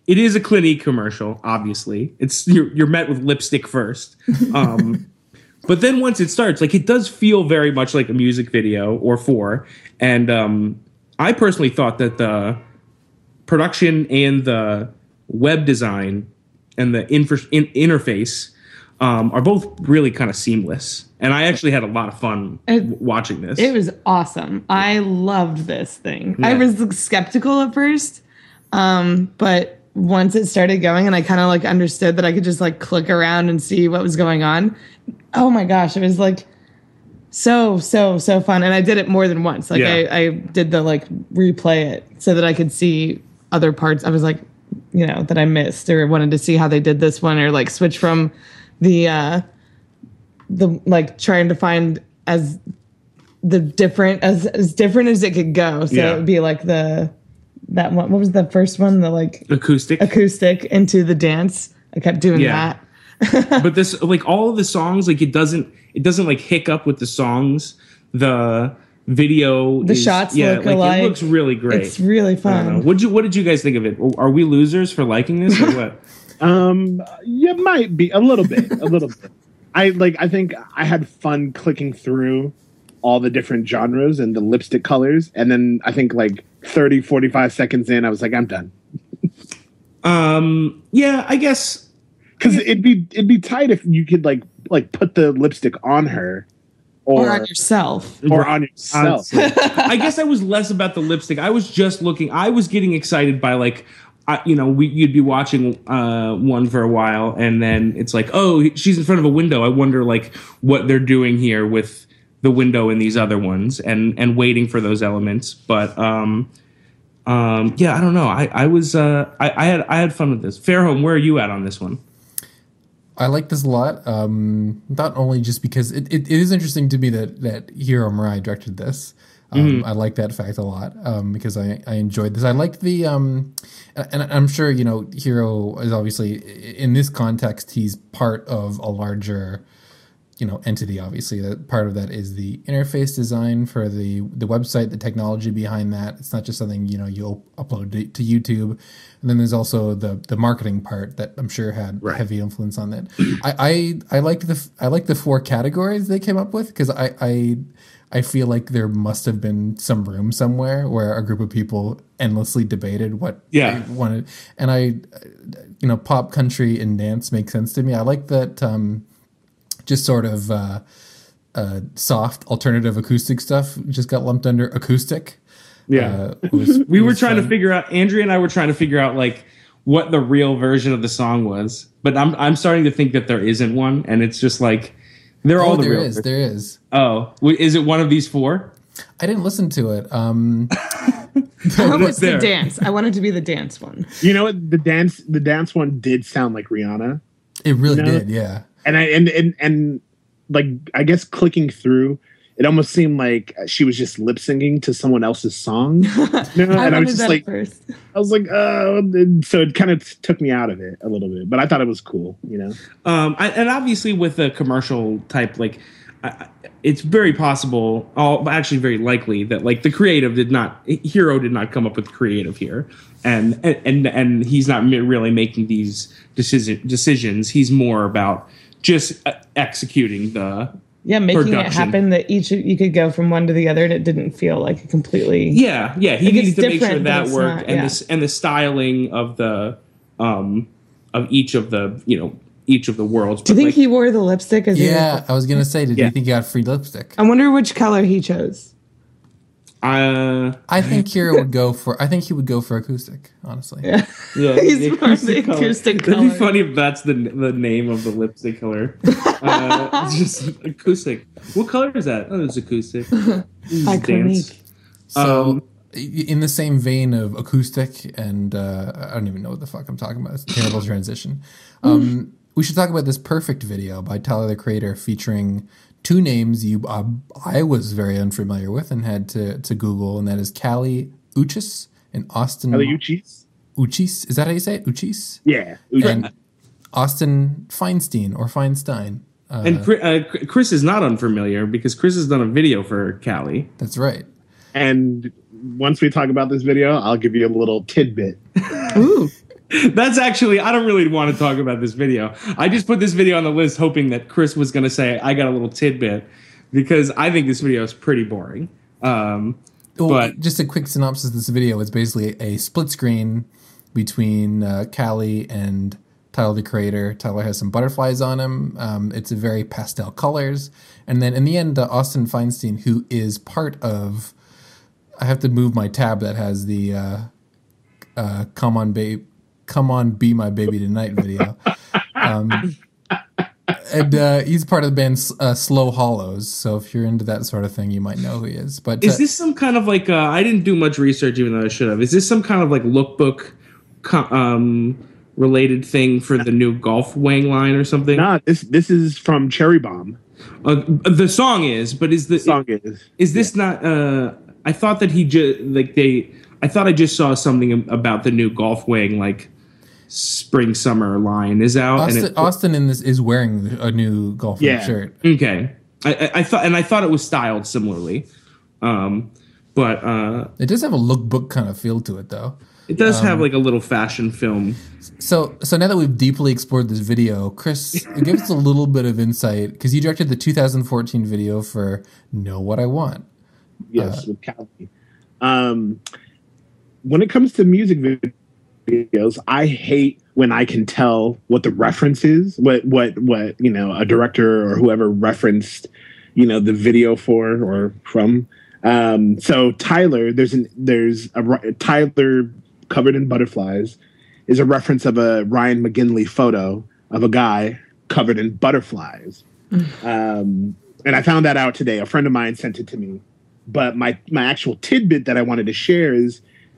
it is a Clinique commercial. Obviously, it's you're, you're met with lipstick first. Um, But then once it starts, like it does feel very much like a music video or four. And um, I personally thought that the production and the web design and the infra- in- interface um, are both really kind of seamless. And I actually had a lot of fun it, w- watching this. It was awesome. I loved this thing. Yeah. I was skeptical at first, um, but once it started going and I kind of like understood that I could just like click around and see what was going on. Oh my gosh, it was like so, so, so fun. And I did it more than once. Like Yeah. I, I did the like replay it so that I could see other parts. I was like, you know, that I missed or wanted to see how they did this one or like switch from the, uh, the like trying to find as the different, as, as different as it could go. So Yeah. it would be like the, that one, what was the first one? The like acoustic. acoustic into the dance. I kept doing Yeah. that. But this, like all of the songs, like it doesn't, it doesn't like hiccup with the songs. The video, The is, shots yeah, look like alike. it looks really great. It's really I don't know. fun. What'd you, what did you guys think of it? Are we losers for liking this or what? Um, you might be a little bit, a little bit. I like. I think I had fun clicking through all the different genres and the lipstick colors, and then I think like thirty, forty-five seconds in, I was like, I'm done. Um, yeah, I guess. Because it'd be it'd be tight if you could like like put the lipstick on her, or Or on yourself. or on yourself. I guess I was less about the lipstick. I was just looking. I was getting excited by like, I, you know, we, you'd be watching uh, one for a while, and then it's like, oh, she's in front of a window. I wonder like what they're doing here with the window in these other ones, and and waiting for those elements. But um, um, yeah, I don't know. I I was uh, I, I had I had fun with this. Fairhome, where are you at on this one? I like this a lot. Um, not only just because it, it, it is interesting to me that that Hiro Murai directed this. Um, Mm-hmm. I like that fact a lot um, because I, I enjoyed this. I liked the, um, and I'm sure you know Hiro is obviously in this context he's part of a larger, you know, entity. Obviously, that part of that is the interface design for the the website, the technology behind that. It's not just something you know you'll upload to, to YouTube, and then there's also the the marketing part that I'm sure had Right. heavy influence on that. I I, I like the I like the four categories they came up with because I, I I feel like there must have been some room somewhere where a group of people endlessly debated what Yeah. they wanted, and I, you know, pop, country, and dance make sense to me. I like that. Um, just sort of uh, uh, soft alternative acoustic stuff just got lumped under acoustic. Yeah. Uh, was, We were was trying fun. to figure out. Andrea and I were trying to figure out like what the real version of the song was, but I'm I'm starting to think that there isn't one, and it's just like they're all Oh, the there real. is, there is. Oh, w- is it one of these four? I didn't listen to it. Um, How was there. the dance? I wanted to be the dance one. You know what? The dance the dance one did sound like Rihanna, it really You know? did, yeah. and I and and and like I guess clicking through, it almost seemed like she was just lip syncing to someone else's song. You know? I And I wanted was just that like, at first. I was like, oh, and so it kind of took me out of it a little bit, but I thought it was cool, you know. Um, I, and obviously with a commercial type, like I, I- it's very possible, oh, actually very likely that like the creative did not, Hero did not come up with creative here, and and and he's not mi- really making these decision decisions. He's more about just uh, executing the. Yeah, making production. it happen that each you could go from one to the other, and it didn't feel like a completely. Yeah, yeah. He Like, needed it's to make sure different, but that it's worked, not- and yeah. this and the styling of the um of each of the you know each of the worlds. Do you But, think like, he wore the lipstick? As he Yeah, was- I was gonna say, did Yeah. you think you got free lipstick? I wonder which color he chose. Uh, I think Kira would go for. I think he would go for acoustic. Honestly, Yeah. yeah, He's the more the acoustic color. acoustic That'd color. be funny if that's the the name of the lipstick color. Uh, it's just acoustic. What color is that? Oh, it's acoustic. Iconic. Dance. So, Um, in the same vein of acoustic, and uh, I don't even know what the fuck I'm talking about. It's a terrible transition. Um, we should talk about this Perfect video by Tyler the Creator featuring two names you uh, I was very unfamiliar with and had to, to Google, and that is Callie Uchis and Austin Are they Uchis? Uchis. Is that how you say it? Uchis? Yeah. And Austin Feinstein or Feinstein. Uh, and Chri- uh, Chris is not unfamiliar because Chris has done a video for Callie. that's right. And once we talk about this video, I'll give you a little tidbit. Ooh. That's actually, I don't really want to talk about this video. I just put this video on the list hoping that Chris was going to say, I got a little tidbit, because I think this video is pretty boring. Um, well, but just a quick synopsis of this video. It's basically a split screen between uh, Callie and Tyler, the creator. Tyler has some butterflies on him. Um, it's a very pastel colors. And then in the end, uh, Austin Feinstein, who is part of, I have to move my tab that has the uh, uh, Come On Babe, Come On Be My Baby Tonight video. Um, and uh, he's part of the band uh, Slow Hollows. So if you're into that sort of thing, you might know who he is. But is uh, this some kind of like, uh, I didn't do much research even though I should have. Is this some kind of like lookbook um, related thing for the new Golf Wang line or something? Nah, this this is from Cherry Bomb. Uh, the song is, but is the, The song is. Is this yeah. not? Uh, I thought that he just like they. I thought I just saw something about the new Golf Wang like spring summer line is out. Austin, and it, Austin in this is wearing a new Golf Wang Yeah. shirt. Okay, I, I, I thought and I thought it was styled similarly, um, but uh, It does have a lookbook kind of feel to it, though. it does um, have like a little fashion film. So, so now that we've deeply explored this video, Chris, give us a little bit of insight, because you directed the two thousand fourteen video for "Know What I Want." Yes, uh, with Callie. Um, when it comes to music videos, I hate when I can tell what the reference is, what what what you know, a director or whoever referenced, you know, the video for or from. Um, so Tyler, there's an there's a Tyler covered in butterflies is a reference of a Ryan McGinley photo of a guy covered in butterflies. um, and I found that out today. A friend of mine sent it to me. But my, my actual tidbit that I wanted to share is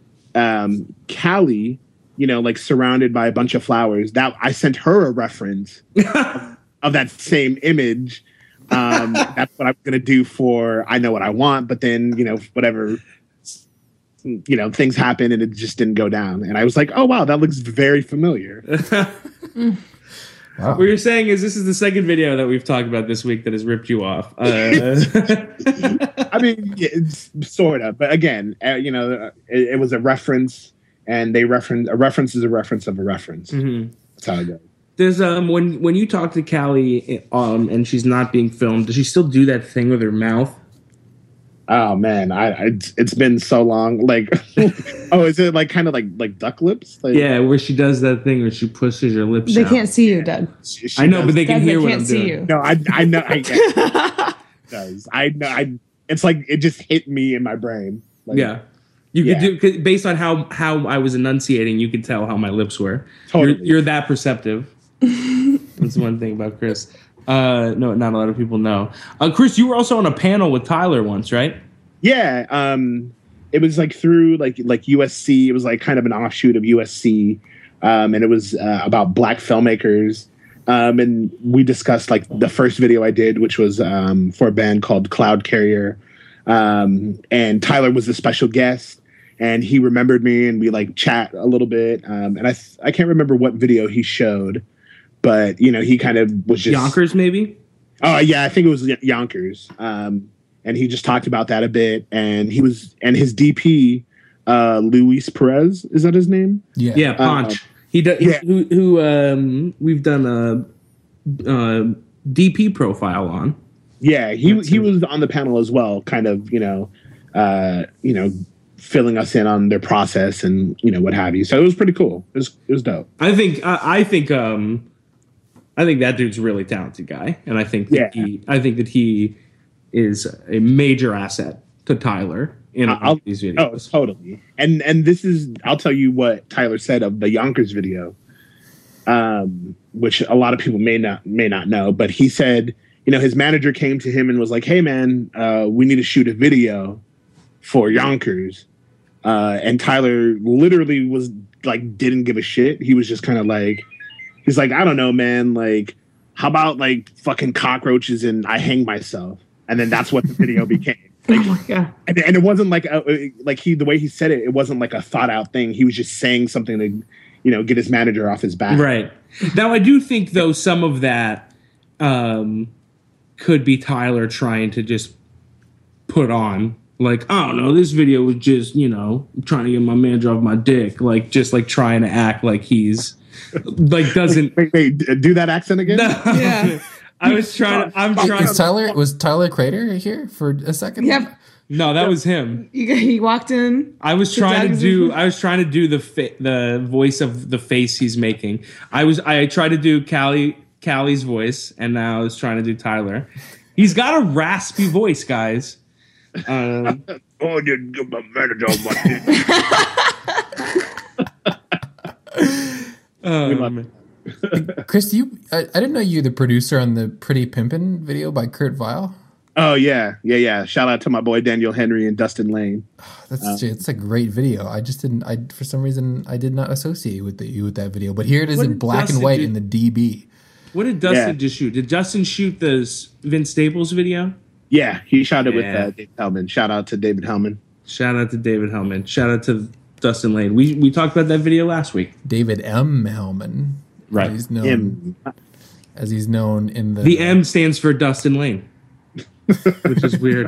um, Callie, you know, like surrounded by a bunch of flowers. That I sent her a reference of, of that same image. Um, that's what I'm going to do for I Know What I Want. But then, you know, whatever, you know, things happen and it just didn't go down. And I was like, oh, wow, that looks very familiar. Wow. What you're saying is this is the second video that we've talked about this week that has ripped you off. Uh, I mean, yeah, it's sort of, but again, uh, you know, it, it was a reference, and they reference a reference is a reference of a reference. Mm-hmm. That's how it goes. There's um when when you talk to Callie um and she's not being filmed, does she still do that thing with her mouth? Oh man, I, I it's been so long. Like, oh, is it like kind of like like duck lips? Like, yeah, where she does that thing where she pushes her lips. They out. can't see you, Dad. she, she I know, does. but they can Dad, hear they what can't I'm see doing. you. No, I I know. I it does. I know. I. It's like it just hit me in my brain. Like, Yeah, you Yeah. could do 'cause based on how how I was enunciating. You could tell how my lips were. Totally. You're, you're that perceptive. That's one thing about Chris. Uh, no, not a lot of people know. Uh, Chris, you were also on a panel with Tyler once, right? Yeah, um, it was like through like like U S C. It was like kind of an offshoot of U S C, um, and it was uh, about Black filmmakers. Um, and we discussed like the first video I did, which was um, for a band called Cloud Carrier. Um, and Tyler was the special guest, and he remembered me, and we like chat a little bit. Um, and I th- I can't remember what video he showed, but you know he kind of was just Yonkers, maybe. Oh yeah, I think it was Yonkers. Um, and he just talked about that a bit, and he was and his D P, uh, Luis Perez, is that his name? Yeah. Yeah, Ponch. Uh, he does. yeah. Who? Who? Um, we've done a, a D P profile on. Yeah, he That's he him. was on the panel as well, kind of you know, uh, you know, filling us in on their process and you know what have you. So it was pretty cool. It was it was dope. I think. I, I think. Um, I think that dude's a really talented guy, and I think that Yeah. he. I think that he is a major asset to Tyler in all I'll- of these Oh, videos. totally. And and this is I'll tell you what Tyler said of the Yonkers video, um, which a lot of people may not may not know, but he said, you know, his manager came to him and was like, "Hey, man, uh, we need to shoot a video for Yonkers," uh, and Tyler literally was like, didn't give a shit. He was just kind of like, he's like, "I don't know, man. Like, how about like fucking cockroaches and I hang myself?" And then that's what the video became. Oh my god. And, and it wasn't like a, like he the way he said it, it wasn't like a thought out thing. He was just saying something to, you know, get his manager off his back. Right. Now, I do think, though, some of that um, could be Tyler trying to just put on like, I don't know, this video was just, you know, trying to get my man off my dick, like just like trying to act like he's like doesn't Wait, wait, d- do that accent again? No. Yeah. I was trying to, I'm trying Is Tyler was Tyler Crater here for a second? Yep. No, that was him. He, he walked in. I was To trying to Doug's do. version? I was trying to do the fa- the voice of the face he's making. I was. I tried to do Callie Callie's voice, and now I was trying to do Tyler. He's got a raspy voice, guys. Um, Oh, you get my manager on my um, Chris, you I, I didn't know you were the producer on the Pretty Pimpin' video by Kurt Vile. Oh yeah, yeah, yeah. Shout out to my boy Daniel Henry and Dustin Lane. That's it's a great video. I just didn't. I for some reason I did not associate with the, you with that video. But here it is What in did black Dustin and white do? in the D B. what did Dustin Yeah. just shoot? Did Dustin shoot the s- Vince Staples video? Yeah, he shot it with Yeah. uh, David Hellman. Shout out to David Hellman. Shout out to David Hellman. Shout out to Dustin Lane. We we talked about that video last week. David M. Hellman, Right. As he's known, Him. as he's known in the The M stands for Dustin Lane, which is weird.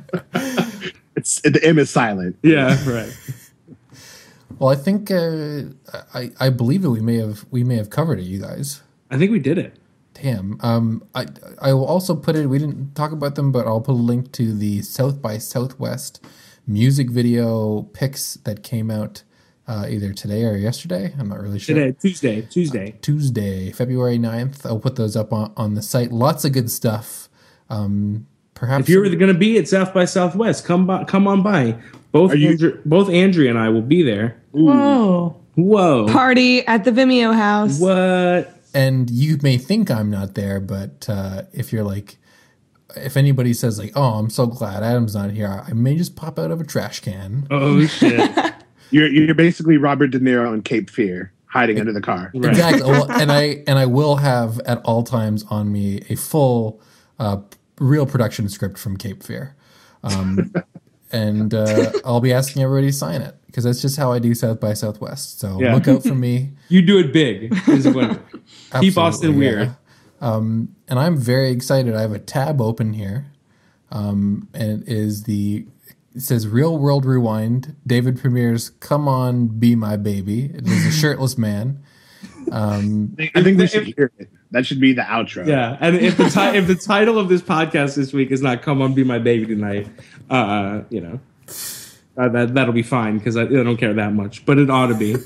It's the M is silent. Yeah, right. Well, I think uh, I I believe that we may have we may have covered it, you guys. I think we did it. Damn. Um, I I will also put it. We didn't talk about them, but I'll put a link to the South by Southwest music video pics that came out uh, either today or yesterday. I'm not really sure. Today, Tuesday, Tuesday. Tuesday, February ninth. I'll put those up on, on the site. Lots of good stuff. Um, perhaps If you're going to be at South by Southwest, come by, come on by. Both Are you- Andrew, both Andrea and I will be there. Whoa. Whoa! Party at the Vimeo house. What? and you may think I'm not there, but uh, if you're like, if anybody says like, "Oh, I'm so glad Adam's not here," I may just pop out of a trash can. Oh shit! You're you're basically Robert De Niro on Cape Fear, hiding under the car. Right. Exactly. Well, and I and I will have at all times on me a full, uh, real production script from Cape Fear, um, and uh, I'll be asking everybody to sign it because that's just how I do South by Southwest. So Yeah. look out for me. You do it big. Is what. Keep Austin Absolutely, weird. yeah. Um, and I'm very excited. I have a tab open here, um, and it is the it says Real World Rewind. David Premier's "Come On, Be My Baby." It is a shirtless man. Um, I think we should hear it. That should be the outro. Yeah, and if the ti- if the title of this podcast this week is not "Come On, Be My Baby Tonight," uh, you know, uh, that that'll be fine because I, I don't care that much, but it ought to be.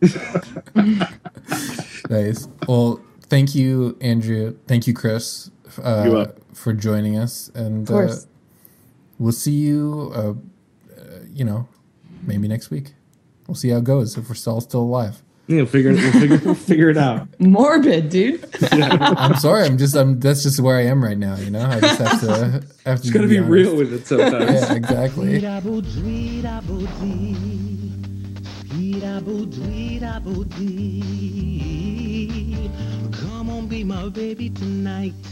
nice. Well, thank you, Andrea. Thank you, Chris, uh, You're welcome. for joining us. And Of course. Uh, we'll see you. Uh, uh, you know, maybe next week. We'll see how it goes if we're still still alive. Yeah, we'll figure it. We'll figure. We'll figure it out. Morbid, dude. I'm sorry. I'm just. I'm. That's just where I am right now. You know. I just have to. Have to It's gotta be honest. real with it sometimes. Yeah. Exactly. Come on, be my baby tonight.